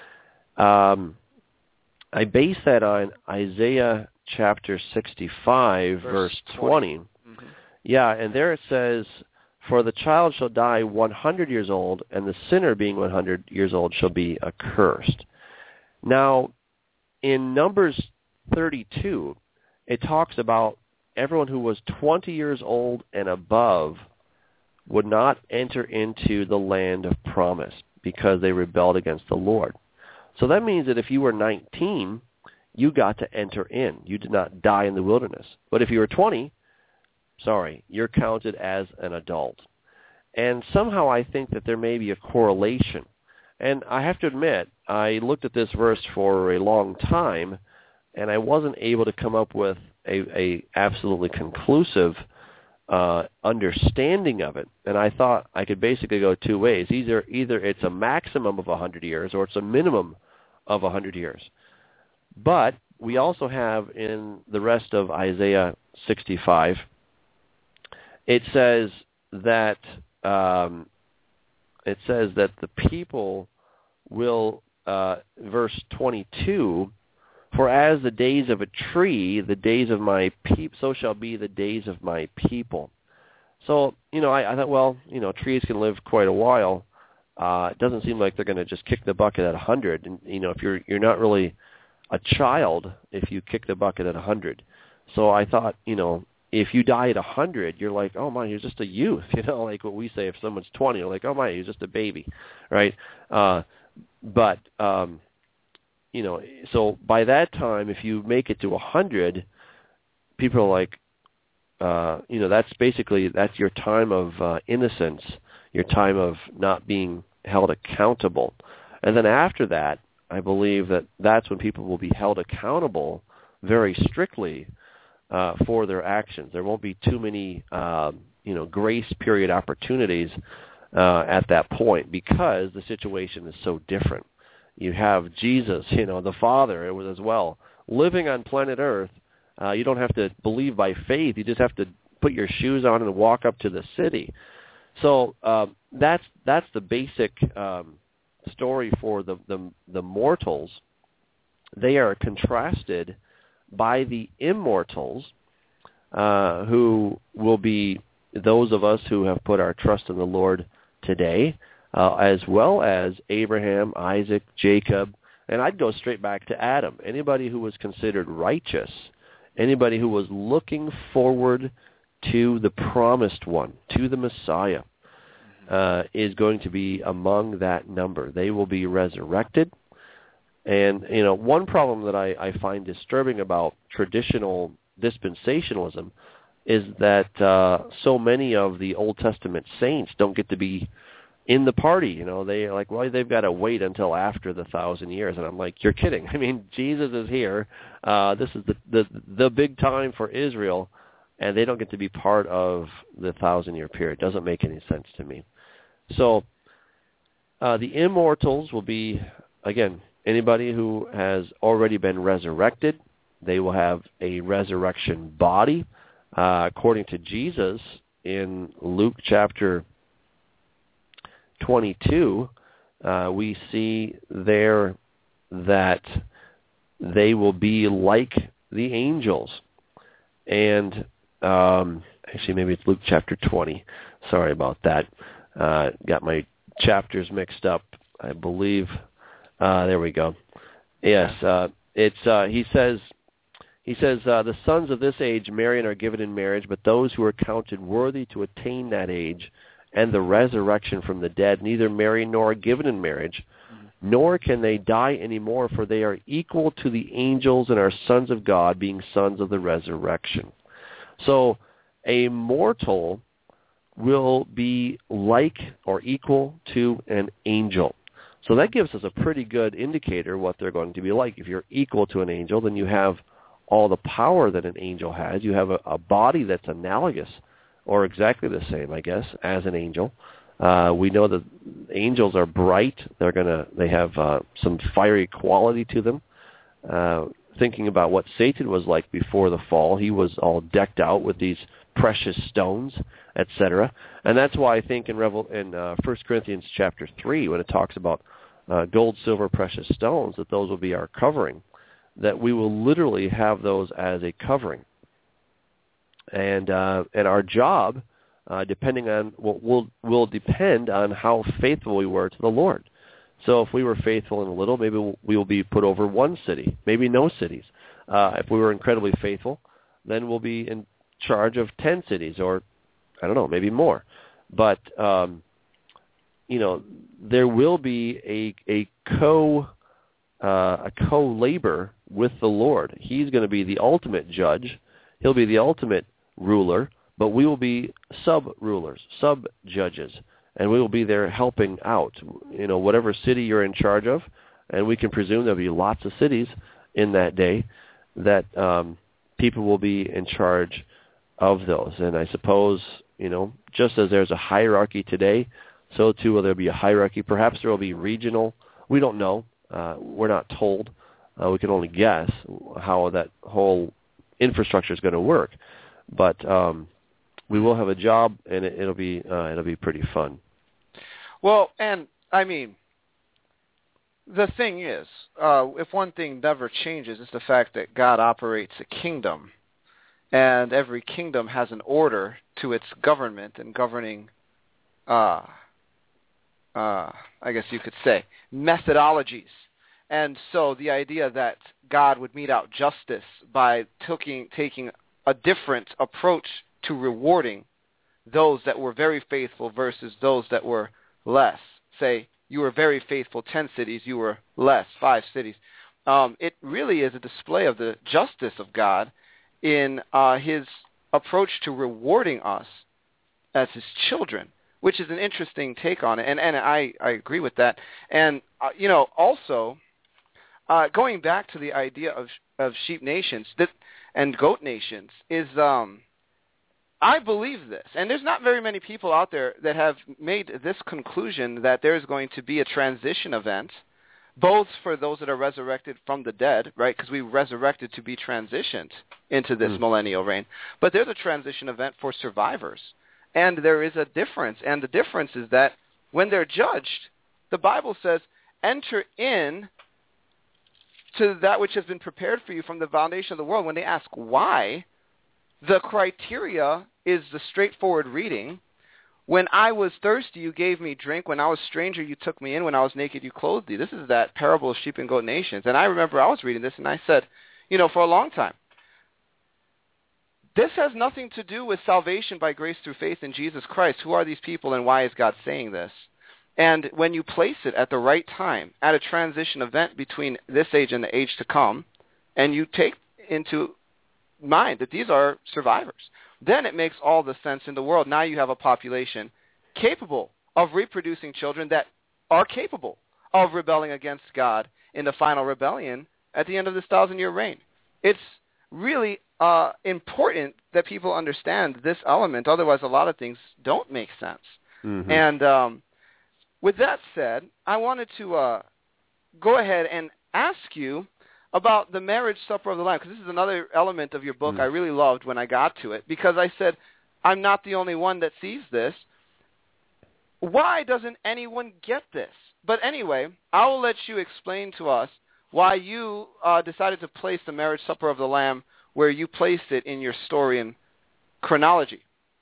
Um, I base that on Isaiah chapter sixty-five, verse, verse twenty. Mm-hmm. Yeah, and there it says, "For the child shall die one hundred years old, and the sinner being one hundred years old shall be accursed." Now, in Numbers thirty-two, it talks about everyone who was twenty years old and above would not enter into the land of promise because they rebelled against the Lord. So that means that if you were nineteen, you got to enter in. You did not die in the wilderness. But if you were twenty, sorry, you're counted as an adult. And somehow I think that there may be a correlation. And I have to admit, I looked at this verse for a long time, and I wasn't able to come up with a, a absolutely conclusive uh, understanding of it. And I thought I could basically go two ways. Either, either it's a maximum of one hundred years or it's a minimum of one hundred years. But we also have in the rest of Isaiah sixty-five, it says that um, it says that the people will, uh, verse twenty-two, "For as the days of a tree, the days of my people, so shall be the days of my people." So, you know, I, I thought, well, you know, trees can live quite a while. Uh, it doesn't seem like they're going to just kick the bucket at one hundred. And, you know, if you're you're not really a child if you kick the bucket at one hundred. So I thought, you know, if you die at one hundred, you're like, oh, my, you're just a youth. You know, like what we say if someone's twenty, you're like, oh, my, you're just a baby, right? Uh, but, um, you know, so by that time, if you make it to one hundred, people are like, uh, you know, that's basically, that's your time of uh, innocence, your time of not being held accountable. And then after that, I believe that that's when people will be held accountable very strictly uh, for their actions. There won't be too many, uh, you know, grace period opportunities uh, at that point because the situation is so different. You have Jesus, you know, the Father as well, living on planet Earth. Uh, you don't have to believe by faith. You just have to put your shoes on and walk up to the city. So uh, that's that's the basic um, story for the, the the mortals. They are contrasted by the immortals, uh, who will be those of us who have put our trust in the Lord today, uh, as well as Abraham, Isaac, Jacob, and I'd go straight back to Adam. Anybody who was considered righteous, anybody who was looking forward to the promised one, to the Messiah, uh, is going to be among that number. They will be resurrected. And, you know, one problem that I, I find disturbing about traditional dispensationalism is that uh, so many of the Old Testament saints don't get to be in the party. You know, they are like, well, they've got to wait until after the thousand years. And I'm like, you're kidding. I mean, Jesus is here. Uh, this is the, the the big time for Israel, and they don't get to be part of the thousand-year period. It doesn't make any sense to me. So uh, the immortals will be, again, anybody who has already been resurrected. They will have a resurrection body. Uh, according to Jesus in Luke chapter twenty-two, uh, we see there that they will be like the angels. And um, actually, maybe it's Luke chapter twenty. Sorry about that. Uh, got my chapters mixed up, I believe. Uh, there we go. Yes, uh, it's uh, he says, he says, uh, the sons of this age marry and are given in marriage, but those who are counted worthy to attain that age and the resurrection from the dead neither marry nor are given in marriage, mm-hmm. nor can they die anymore, for they are equal to the angels and are sons of God, being sons of the resurrection. So a mortal will be like or equal to an angel. So that gives us a pretty good indicator what they're going to be like. If you're equal to an angel, then you have all the power that an angel has. You have a, a body that's analogous or exactly the same, I guess, as an angel. Uh, we know that angels are bright. They're gonna. They have uh, some fiery quality to them. Uh, thinking about what Satan was like before the fall, he was all decked out with these precious stones, et cetera. And that's why I think in Revel in uh, First Corinthians chapter three, when it talks about uh, gold, silver, precious stones, that those will be our covering, that we will literally have those as a covering. And uh, and our job, uh, depending on what will will depend on how faithful we were to the Lord. So if we were faithful in a little, maybe we'll, we will be put over one city, maybe no cities. Uh, if we were incredibly faithful, then we'll be in charge of ten cities, or I don't know, maybe more. But um, you know, there will be a a co uh, a co-labor with the Lord. He's going to be the ultimate judge. He'll be the ultimate ruler, but we will be sub-rulers, sub-judges, and we will be there helping out. You know, whatever city you're in charge of, and we can presume there'll be lots of cities in that day that um, people will be in charge of those. And I suppose, you know, just as there's a hierarchy today, so too will there be a hierarchy. Perhaps there will be regional. We don't know. Uh, we're not told. Uh, we can only guess how that whole infrastructure is going to work. But um, we will have a job, and it, it'll be uh, it'll be pretty fun. Well, and I mean, the thing is, uh, if one thing never changes, it's the fact that God operates a kingdom, and every kingdom has an order to its government and governing, uh, uh, I guess you could say, methodologies. And so the idea that God would mete out justice by taking taking a different approach to rewarding those that were very faithful versus those that were less. Say, you were very faithful, ten cities, you were less, five cities. Um, it really is a display of the justice of God in uh, his approach to rewarding us as his children, which is an interesting take on it. And, and I, I agree with that. And, uh, you know, also, uh, going back to the idea of, of sheep nations that, and goat nations is, um, I believe this, and there's not very many people out there that have made this conclusion that there's going to be a transition event, both for those that are resurrected from the dead, right, because we resurrected to be transitioned into this mm. millennial reign, but there's a transition event for survivors, and there is a difference, and the difference is that when they're judged, the Bible says, enter in to that which has been prepared for you from the foundation of the world. When they ask why, the criteria is the straightforward reading. When I was thirsty, you gave me drink. When I was stranger, you took me in. When I was naked, you clothed me. This is that parable of sheep and goat nations. And I remember I was reading this, and I said, you know, for a long time, this has nothing to do with salvation by grace through faith in Jesus Christ. Who are these people, and why is God saying this? And when you place it at the right time, at a transition event between this age and the age to come, and you take into mind that these are survivors, then it makes all the sense in the world. Now you have a population capable of reproducing children that are capable of rebelling against God in the final rebellion at the end of this thousand-year reign. It's really uh, important that people understand this element. Otherwise, a lot of things don't make sense. Mm-hmm. And um, with that said, I wanted to uh, go ahead and ask you about the marriage supper of the Lamb, because this is another element of your book mm. I really loved when I got to it, because I said, I'm not the only one that sees this. Why doesn't anyone get this? But anyway, I will let you explain to us why you uh, decided to place the marriage supper of the Lamb where you placed it in your story and chronology.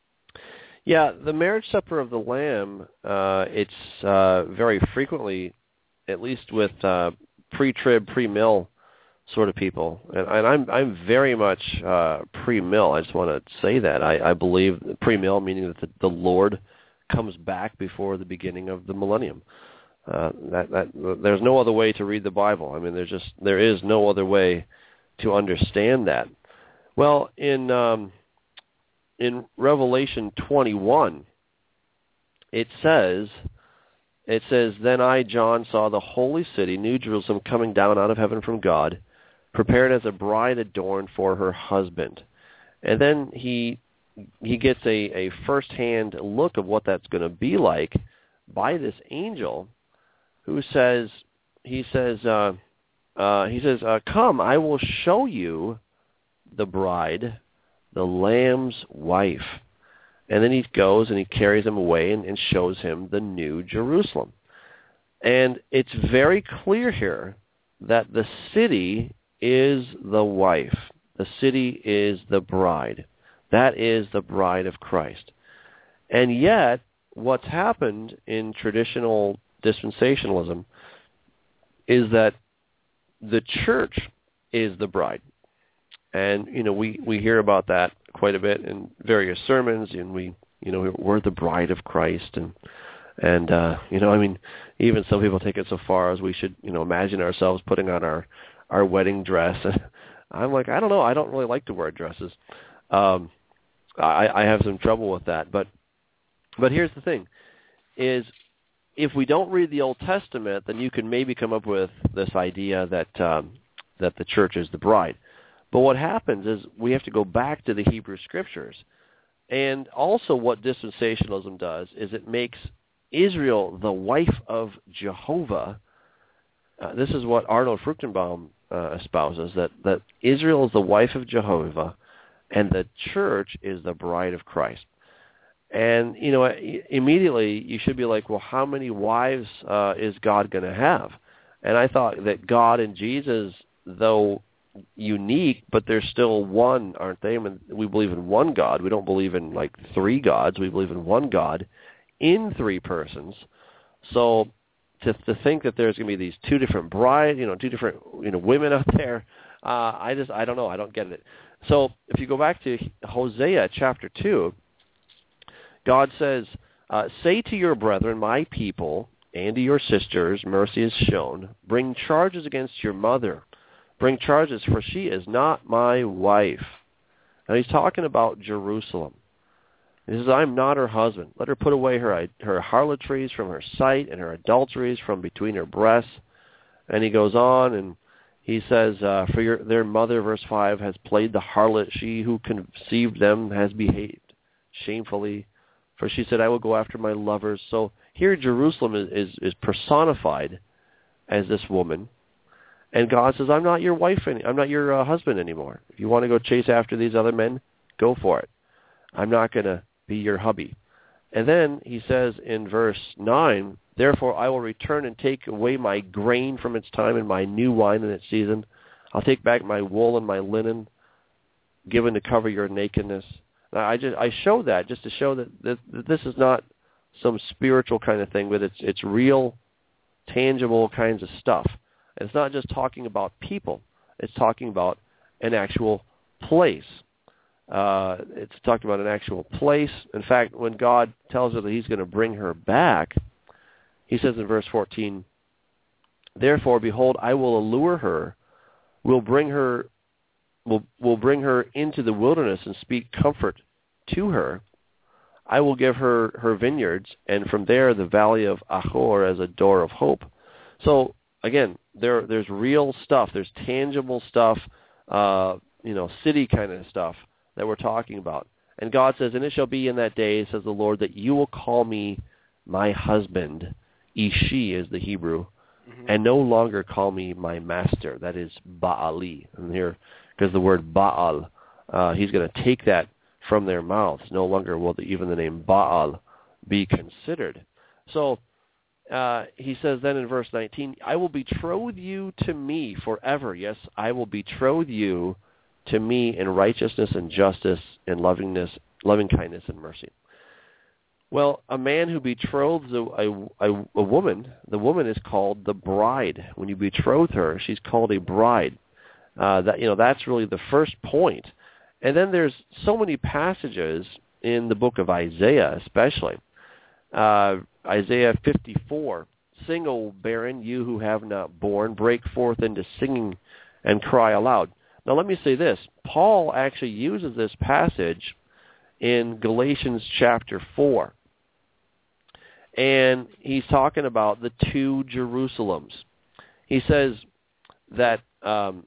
Yeah, the marriage supper of the Lamb, uh, it's uh, very frequently, at least with uh, pre-trib, pre-mill sort of people, and, and I'm I'm very much uh, pre-mill. I just want to say that. I, I believe pre-mill, meaning that the, the Lord comes back before the beginning of the millennium. Uh, that, that there's no other way to read the Bible. I mean, there's just there is no other way to understand that. Well, in um, in Revelation twenty-one, it says, it says, Then I, John, saw the holy city, New Jerusalem, coming down out of heaven from God, prepared as a bride adorned for her husband. And then he he gets a, a first-hand look of what that's going to be like by this angel, who says, he says, uh, uh, he says, uh, Come, I will show you the bride, the Lamb's wife. And then he goes and he carries him away and, and shows him the New Jerusalem. And it's very clear here that the city is the wife. The city is the bride. That is the bride of Christ. And yet, what's happened in traditional dispensationalism is that the church is the bride. And, you know, we, we hear about that quite a bit in various sermons, and we, you know, we're the bride of Christ. And, and uh, you know, I mean, even some people take it so far as we should, you know, imagine ourselves putting on our, our wedding dress. And I'm like, I don't know, I don't really like to wear dresses. Um, I, I have some trouble with that. But but here's the thing, is if we don't read the Old Testament, then you can maybe come up with this idea that um, that the church is the bride. But what happens is we have to go back to the Hebrew Scriptures. And also what dispensationalism does is it makes Israel the wife of Jehovah. Uh, this is what Arnold Fruchtenbaum uh, espouses, that, that Israel is the wife of Jehovah and the church is the bride of Christ. And, you know, immediately you should be like, well, how many wives uh, is God going to have? And I thought that God and Jesus, though unique, but they're still one, aren't they? I mean, we believe in one God. We don't believe in, like, three gods. We believe in one God in three persons. So to to think that there's going to be these two different brides, you know, two different, you know, women out there, uh, I just, I don't know. I don't get it. So if you go back to Hosea chapter two, God says, uh, say to your brethren, my people, and to your sisters, mercy is shown. Bring charges against your mother. Bring charges, for she is not my wife. Now he's talking about Jerusalem. He says, I am not her husband. Let her put away her her harlotries from her sight and her adulteries from between her breasts. And he goes on and he says, uh, for your, their mother, verse five, has played the harlot. She who conceived them has behaved shamefully. For she said, I will go after my lovers. So here Jerusalem is, is, is personified as this woman. And God says, I'm not your wife, any, I'm not your uh, husband anymore. If you want to go chase after these other men, go for it. I'm not going to be your hubby. And then he says in verse nine, therefore I will return and take away my grain from its time and my new wine in its season. I'll take back my wool and my linen given to cover your nakedness. Now, I just I show that just to show that, that, that this is not some spiritual kind of thing, but it's it's real, tangible kinds of stuff. And it's not just talking about people. It's talking about an actual place. Uh, it's talking about an actual place. In fact, when God tells her that he's going to bring her back, he says in verse fourteen, therefore, behold, I will allure her, will bring her, will will bring her into the wilderness and speak comfort to her. I will give her her vineyards, and from there the valley of Achor as a door of hope. So again, there there's real stuff, there's tangible stuff, uh, you know, city kind of stuff that we're talking about. And God says, and it shall be in that day, says the Lord, that you will call me my husband. Ishi is the Hebrew. Mm-hmm. And no longer call me my master. That is Baali. And here, because the word Baal, uh, he's going to take that from their mouths. No longer will the, even the name Baal be considered. So uh, he says then in verse nineteen, I will betroth you to me forever. Yes, I will betroth you to me in righteousness and justice and lovingness, loving kindness and mercy. Well, a man who betroths a, a, a woman, the woman is called the bride. When you betroth her, she's called a bride. Uh, that you know, that's really the first point. And then there's so many passages in the book of Isaiah, especially. Uh, Isaiah fifty-four, sing, O barren, you who have not borne, break forth into singing and cry aloud. Now let me say this. Paul actually uses this passage in Galatians chapter four. And he's talking about the two Jerusalems. He says that, um,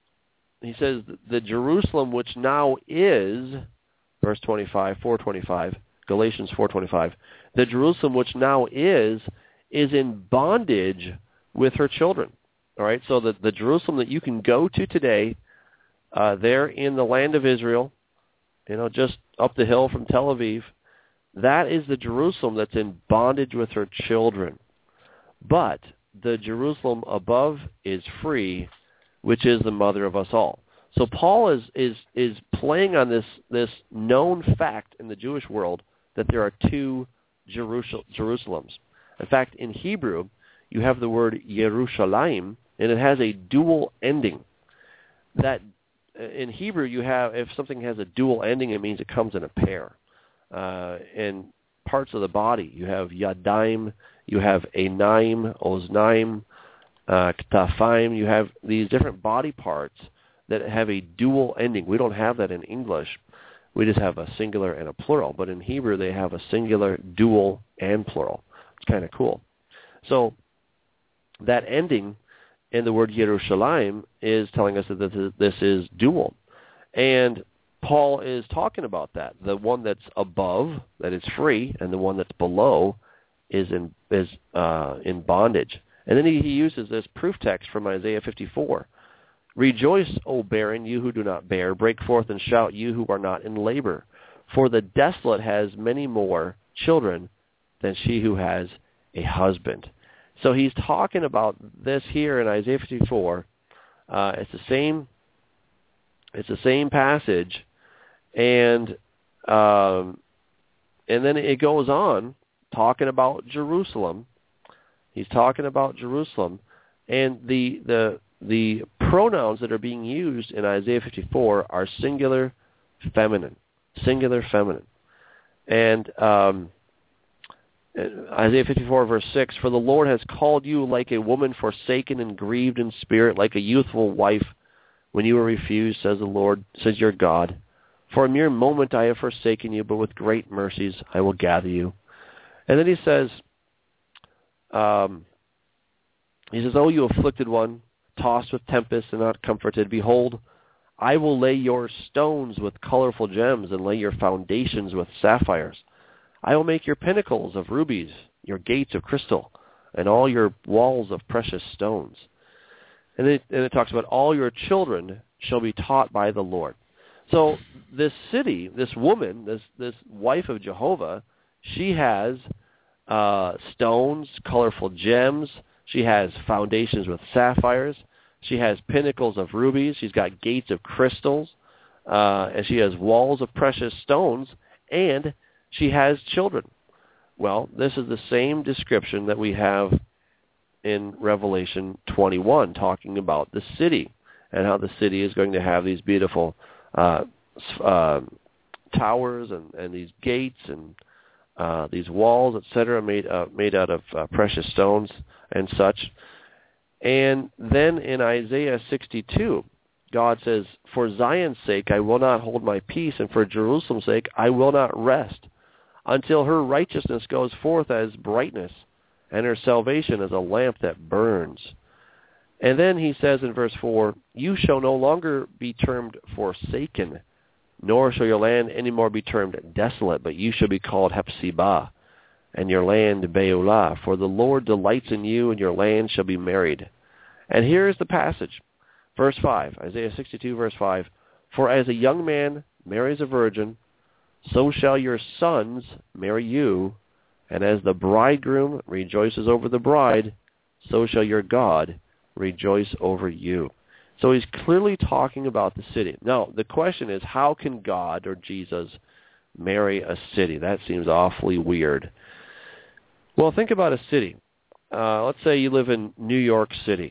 he says the Jerusalem which now is, verse twenty-five, four twenty-five, Galatians four twenty-five, the Jerusalem which now is, is in bondage with her children. All right, so the, the Jerusalem that you can go to today, uh, there in the land of Israel, you know, just up the hill from Tel Aviv, that is the Jerusalem that's in bondage with her children. But the Jerusalem above is free, which is the mother of us all. So Paul is is is playing on this this known fact in the Jewish world that there are two Jerusal- Jerusalems. In fact, in Hebrew, you have the word Yerushalayim, and it has a dual ending. That in Hebrew, you have, if something has a dual ending, it means it comes in a pair. Uh, in parts of the body, you have Yadaim, you have Einaim, Oznaim, uh, Ktafaim. You have these different body parts that have a dual ending. We don't have that in English. We just have a singular and a plural. But in Hebrew, they have a singular, dual, and plural. It's kind of cool. So that ending in the word Yerushalayim is telling us that this is dual. And Paul is talking about that. The one that's above, that is free, and the one that's below is in is uh, in bondage. And then he, he uses this proof text from Isaiah fifty-four. Rejoice, O barren, you who do not bear. Break forth and shout, you who are not in labor. For the desolate has many more children than she who has a husband. So he's talking about this here in Isaiah fifty-four. Uh, it's the same. It's the same passage, and um, and then it goes on talking about Jerusalem. He's talking about Jerusalem, and the the the pronouns that are being used in Isaiah fifty-four are singular, feminine, singular, feminine, and um, Isaiah fifty-four, verse six, for the Lord has called you like a woman forsaken and grieved in spirit, like a youthful wife when you were refused, says the Lord, says your God. For a mere moment I have forsaken you, but with great mercies I will gather you. And then he says, um, he says, oh, you afflicted one, tossed with tempest and not comforted, behold, I will lay your stones with colorful gems and lay your foundations with sapphires. I will make your pinnacles of rubies, your gates of crystal, and all your walls of precious stones. And it, and it talks about all your children shall be taught by the Lord. So this city, this woman, this this wife of Jehovah, she has uh, stones, colorful gems. She has foundations with sapphires. She has pinnacles of rubies. She's got gates of crystals. Uh, and she has walls of precious stones. And she has children. Well, this is the same description that we have in Revelation twenty-one, talking about the city and how the city is going to have these beautiful uh, uh, towers and, and these gates and uh, these walls, et cetera, made, uh, made out of uh, precious stones and such. And then in Isaiah sixty-two, God says, for Zion's sake I will not hold my peace, and for Jerusalem's sake I will not rest, until her righteousness goes forth as brightness, and her salvation as a lamp that burns. And then he says in verse four, you shall no longer be termed forsaken, nor shall your land any more be termed desolate, but you shall be called Hephzibah, and your land Beulah, for the Lord delights in you, and your land shall be married. And here is the passage, verse five, Isaiah sixty-two, verse five, for as a young man marries a virgin, so shall your sons marry you, and as the bridegroom rejoices over the bride, so shall your God rejoice over you. So he's clearly talking about the city. Now, the question is, how can God or Jesus marry a city? That seems awfully weird. Well, think about a city. Uh, let's say you live in New York City.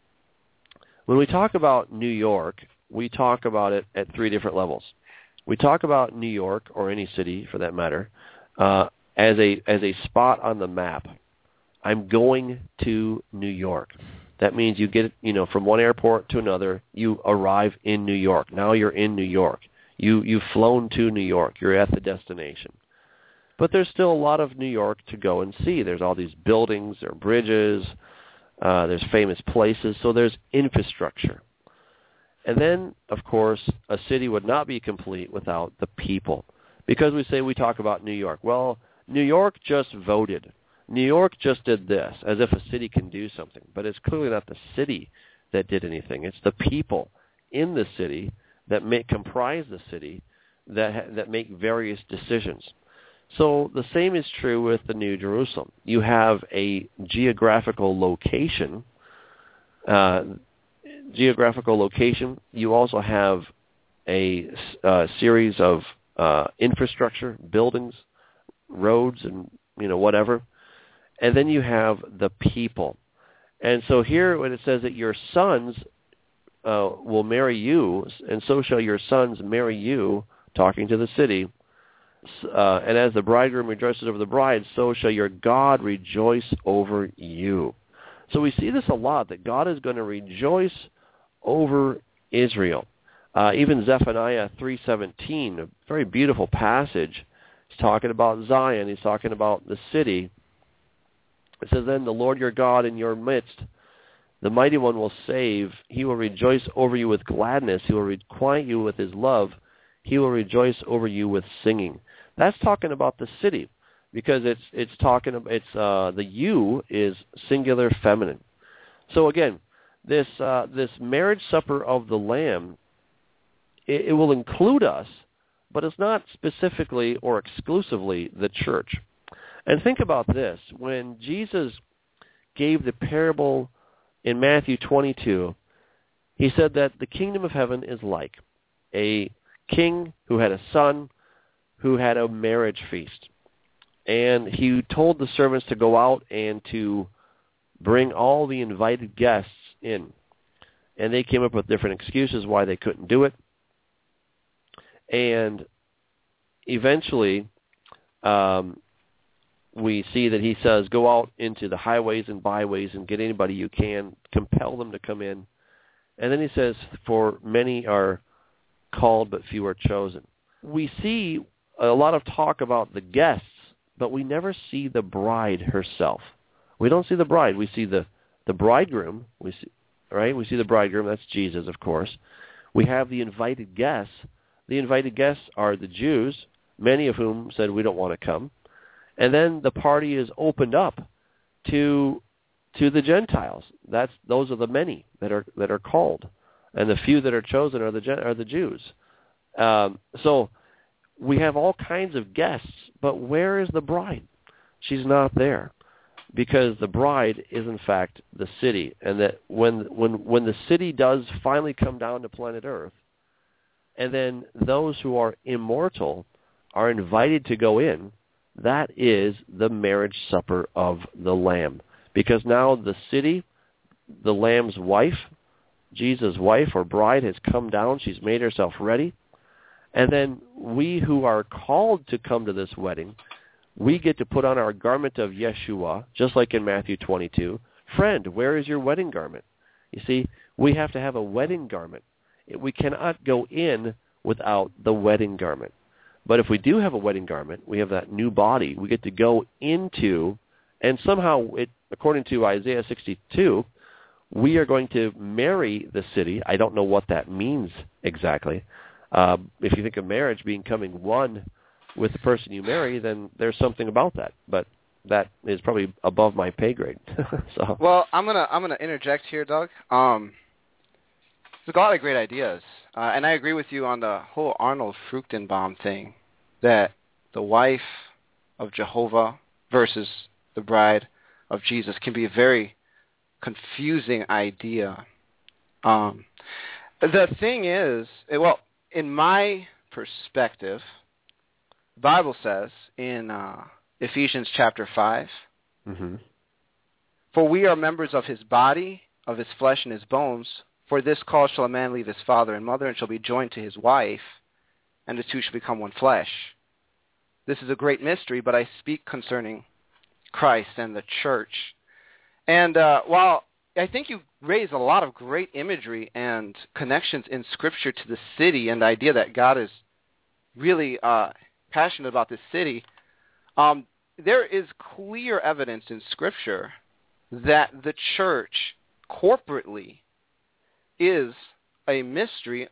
When we talk about New York, we talk about it at three different levels. We talk about New York, or any city for that matter, uh, as a as a spot on the map. I'm going to New York. That means you get, you know, from one airport to another, you arrive in New York. Now you're in New York. You, you've flown to New York. You're at the destination. But there's still a lot of New York to go and see. There's all these buildings, there are bridges, uh, there's famous places, so there's infrastructure. And then, of course, a city would not be complete without the people. Because we say we talk about New York. Well, New York just voted. New York just did this, as if a city can do something. But it's clearly not the city that did anything. It's the people in the city that make, comprise the city that that make various decisions. So the same is true with the New Jerusalem. You have a geographical location. Uh, geographical location. You also have a uh, series of uh, infrastructure, buildings, roads, and you know whatever. And then you have the people. And so here when it says that your sons uh, will marry you, and so shall your sons marry you, talking to the city, uh, and as the bridegroom rejoices over the bride, so shall your God rejoice over you. So we see this a lot, that God is going to rejoice over Israel. Uh, even Zephaniah three seventeen, a very beautiful passage, he's talking about Zion, he's talking about the city. It says, then the Lord your God in your midst, the mighty one will save. He will rejoice over you with gladness. He will requite you with his love. He will rejoice over you with singing. That's talking about the city, because it's it's talking about, it's uh, the you is singular feminine. So again, this uh, this marriage supper of the Lamb, it, it will include us, but it's not specifically or exclusively the church. And think about this. When Jesus gave the parable in Matthew twenty-two, he said that the kingdom of heaven is like a king who had a son who had a marriage feast. And he told the servants to go out and to bring all the invited guests in. And they came up with different excuses why they couldn't do it. And eventually, um, we see that he says, go out into the highways and byways and get anybody you can, compel them to come in. And then he says, for many are called, but few are chosen. We see a lot of talk about the guests, but we never see the bride herself. We don't see the bride. We see the, the bridegroom. We see, right? We see the bridegroom. That's Jesus, of course. We have the invited guests. The invited guests are the Jews, many of whom said, we don't want to come. And then the party is opened up to to the Gentiles. That's those are the many that are that are called, and the few that are chosen are the are the Jews. Um, so we have all kinds of guests, but where is the bride? She's not there, because the bride is in fact the city, and that when when when the city does finally come down to planet Earth, and then those who are immortal are invited to go in, that is the marriage supper of the Lamb. Because now the city, the Lamb's wife, Jesus' wife or bride, has come down. She's made herself ready. And then we who are called to come to this wedding, we get to put on our garment of Yeshua, just like in Matthew twenty-two. Friend, where is your wedding garment? You see, we have to have a wedding garment. We cannot go in without the wedding garment. But if we do have a wedding garment, we have that new body, we get to go into, and somehow, it, according to Isaiah sixty-two, we are going to marry the city. I don't know what that means exactly. Uh, if you think of marriage being coming one with the person you marry, then there's something about that. But that is probably above my pay grade. so. Well, I'm gonna I'm gonna interject here, Doug. Um, there's a lot of great ideas. Uh, and I agree with you on the whole Arnold Fruchtenbaum thing, that the wife of Jehovah versus the bride of Jesus can be a very confusing idea. Um, the thing is, well, in my perspective, the Bible says in uh, Ephesians chapter five, mm-hmm. for we are members of his body, of his flesh and his bones. For this cause shall a man leave his father and mother, and shall be joined to his wife, and the two shall become one flesh. This is a great mystery, but I speak concerning Christ and the church. And uh, while I think you raise a lot of great imagery and connections in Scripture to the city, and the idea that God is really uh, passionate about this city, um, there is clear evidence in Scripture that the church corporately is a mystery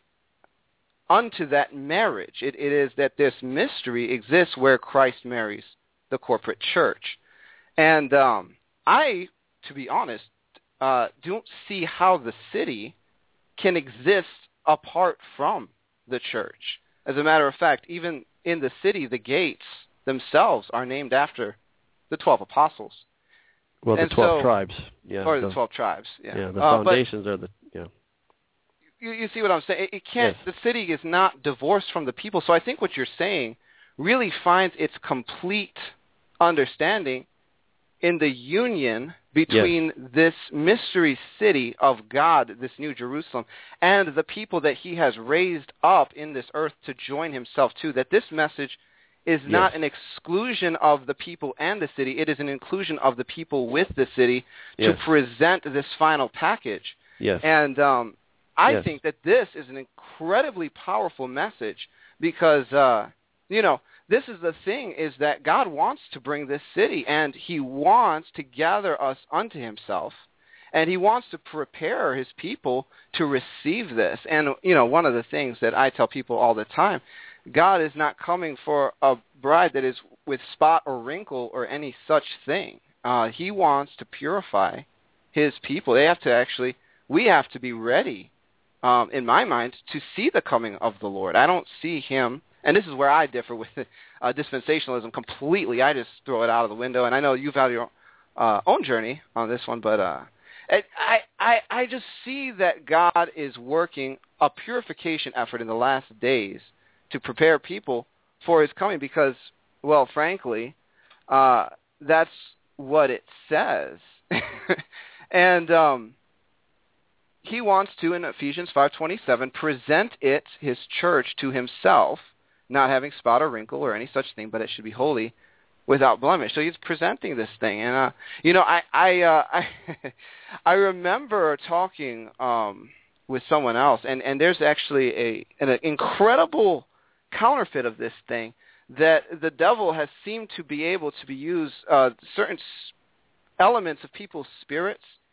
unto that marriage. It, it is that this mystery exists where Christ marries the corporate church. And um, I, to be honest, uh, don't see how the city can exist apart from the church. As a matter of fact, even in the city, the gates themselves are named after the twelve apostles. Well, the and twelve so, tribes. Yeah, or the, the twelve tribes, yeah. Yeah, the uh, foundations are the, yeah. You, you see what I'm saying? It, it can't, yes. The city is not divorced from the people. So I think what you're saying really finds its complete understanding in the union between yes. this mystery city of God, this New Jerusalem, and the people that he has raised up in this earth to join himself to, that this message is not yes. an exclusion of the people and the city. It is an inclusion of the people with the city to yes. present this final package. Yes. And um, I yes. think that this is an incredibly powerful message because, uh, you know, this is the thing, is that God wants to bring this city, and he wants to gather us unto himself, and he wants to prepare his people to receive this. And, you know, one of the things that I tell people all the time, God is not coming for a bride that is with spot or wrinkle or any such thing. Uh, he wants to purify his people. They have to actually, we have to be ready, um, in my mind, to see the coming of the Lord. I don't see him, and this is where I differ with uh, dispensationalism completely. I just throw it out of the window, and I know you've had your uh, own journey on this one, but uh, I, I, I just see that God is working a purification effort in the last days to prepare people for his coming because, well, frankly, uh, that's what it says. and um, he wants to, in Ephesians five twenty-seven, present it, his church, to himself, not having spot or wrinkle or any such thing, but it should be holy, without blemish. So he's presenting this thing. And, uh, you know, I I, uh, I, I remember talking um, with someone else, and, and there's actually a an incredible counterfeit of this thing, that the devil has seemed to be able to be used uh, certain elements of people's spirits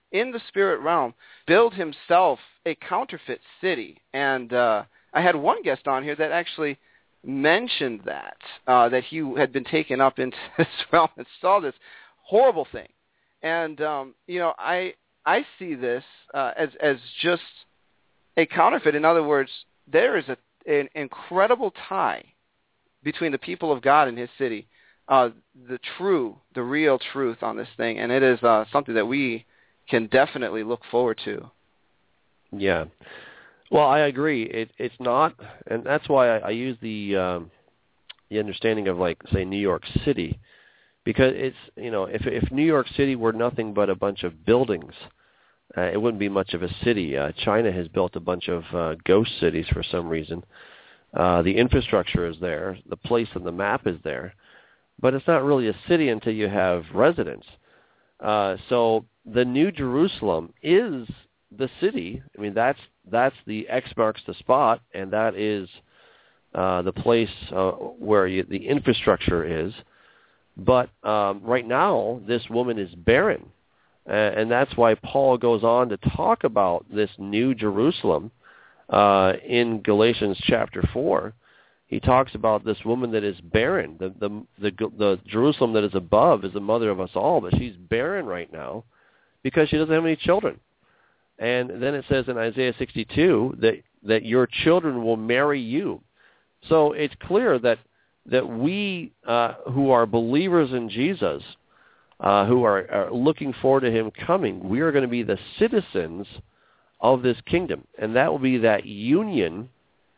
in the spirit realm, build himself a counterfeit city. And uh, I had one guest on here that actually mentioned that, uh, that he had been taken up into this realm and saw this horrible thing. And, um, you know, I I see this uh, as, as just a counterfeit. In other words, there is a, an incredible tie between the people of God and his city, uh, the true, the real truth on this thing. And it is uh, something that we can definitely look forward to. Yeah. Well, I agree. It, it's not, and that's why I, I use the um, the understanding of, like, say, New York City, because it's, you know, if if New York City were nothing but a bunch of buildings, uh, it wouldn't be much of a city. Uh, China has built a bunch of uh, ghost cities for some reason. Uh, the infrastructure is there, the place on the map is there, but it's not really a city until you have residents. Uh, so the New Jerusalem is the city. I mean, that's that's the X marks the spot, and that is uh, the place uh, where you, the infrastructure is. But um, right now, this woman is barren, uh, and that's why Paul goes on to talk about this New Jerusalem uh, in Galatians chapter four. He talks about this woman that is barren. The, the the the Jerusalem that is above is the mother of us all, but she's barren right now because she doesn't have any children. And then it says in Isaiah sixty-two that, that your children will marry you. So it's clear that that we uh, who are believers in Jesus, uh, who are, are looking forward to him coming, we are going to be the citizens of this kingdom. And that will be that union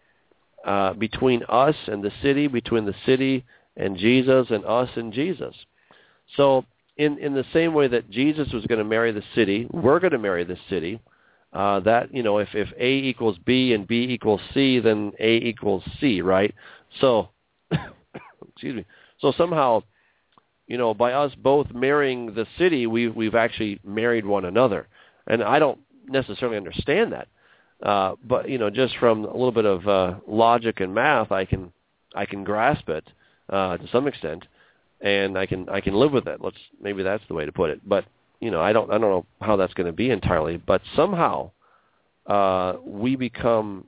uh, between us and the city, between the city and Jesus, and us and Jesus. So in, in the same way that Jesus was going to marry the city, we're going to marry the city. Uh, that, you know, if, if A equals B and B equals C, then A equals C, right? So, excuse me. So somehow, you know, by us both marrying the city, we've, we've actually married one another. And I don't necessarily understand that. Uh, but, you know, just from a little bit of uh, logic and math, I can I can grasp it uh, to some extent, and I can I can live with it. Let's maybe that's the way to put it. But you know, I don't I don't know how that's going to be entirely, but somehow uh, we become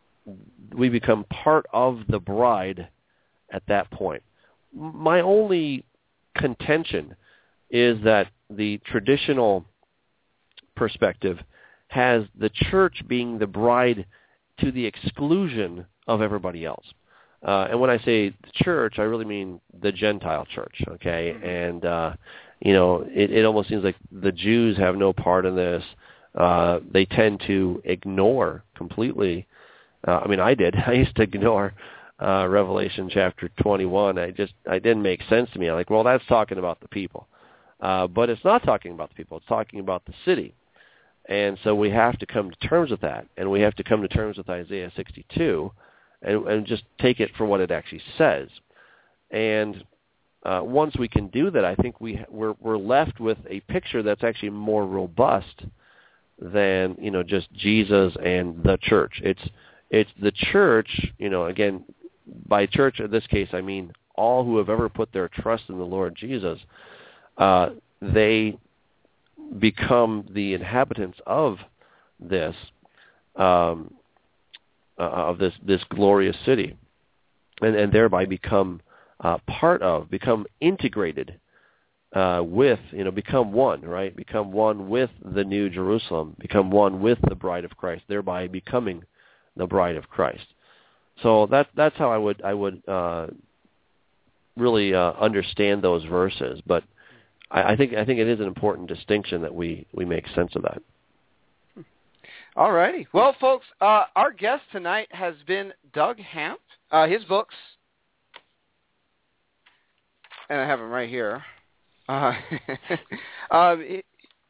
we become part of the bride at that point. My only contention is that the traditional perspective has the church being the bride to the exclusion of everybody else. Uh, and when I say the church, I really mean the Gentile church, okay? And uh, you know, it, it almost seems like the Jews have no part in this. Uh, they tend to ignore completely. Uh, I mean, I did. I used to ignore uh, Revelation chapter twenty-one. I just, it didn't make sense to me. I'm like, well, that's talking about the people. Uh, but it's not talking about the people. It's talking about the city. And so we have to come to terms with that. And we have to come to terms with Isaiah sixty-two and, and just take it for what it actually says. And Uh, once we can do that, I think we we're, we're left with a picture that's actually more robust than, you know, just Jesus and the church. It's it's the church, you know. Again, by church in this case, I mean all who have ever put their trust in the Lord Jesus. Uh, they become the inhabitants of this um, uh, of this this glorious city, and, and thereby become Uh, part of, become integrated uh, with, you know, become one, right? Become one with the New Jerusalem, become one with the bride of Christ, thereby becoming the bride of Christ. So that that's how I would I would uh, really uh, understand those verses. But I, I think I think it is an important distinction that we, we make sense of that. All righty. Well, folks, uh, our guest tonight has been Doug Hamp. Uh, his books, and I have them right here. Uh, um, it,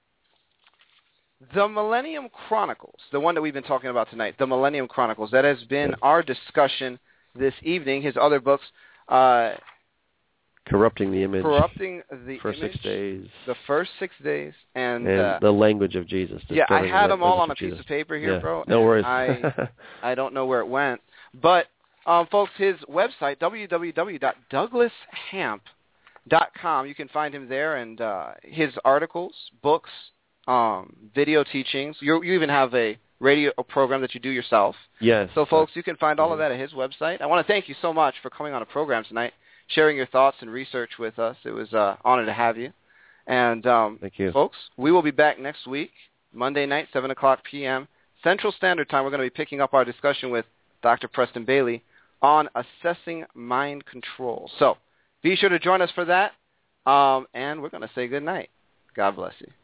the Millennium Chronicles, the one that we've been talking about tonight, the Millennium Chronicles, that has been our discussion this evening. His other books, uh, Corrupting the Image, Corrupting the First Image, Six Days, The First Six Days, and, and uh, The Language of Jesus. Yeah, I had them all on a Jesus. piece of paper here, yeah, bro. No worries. I, I don't know where it went. But, um, folks, his website, w w w dot douglas hamp dot com. You can find him there, and uh, his articles, books, um, video teachings. You're, you even have a radio program that you do yourself. Yes. So, folks, you can find all of that at his website. I want to thank you so much for coming on a program tonight, sharing your thoughts and research with us. It was an uh, honor to have you. And, um, thank you. Folks, we will be back next week, Monday night, seven o'clock p.m. Central Standard Time. We're going to be picking up our discussion with Doctor Preston Bailey on assessing mind control. So be sure to join us for that, um, and we're going to say good night. God bless you.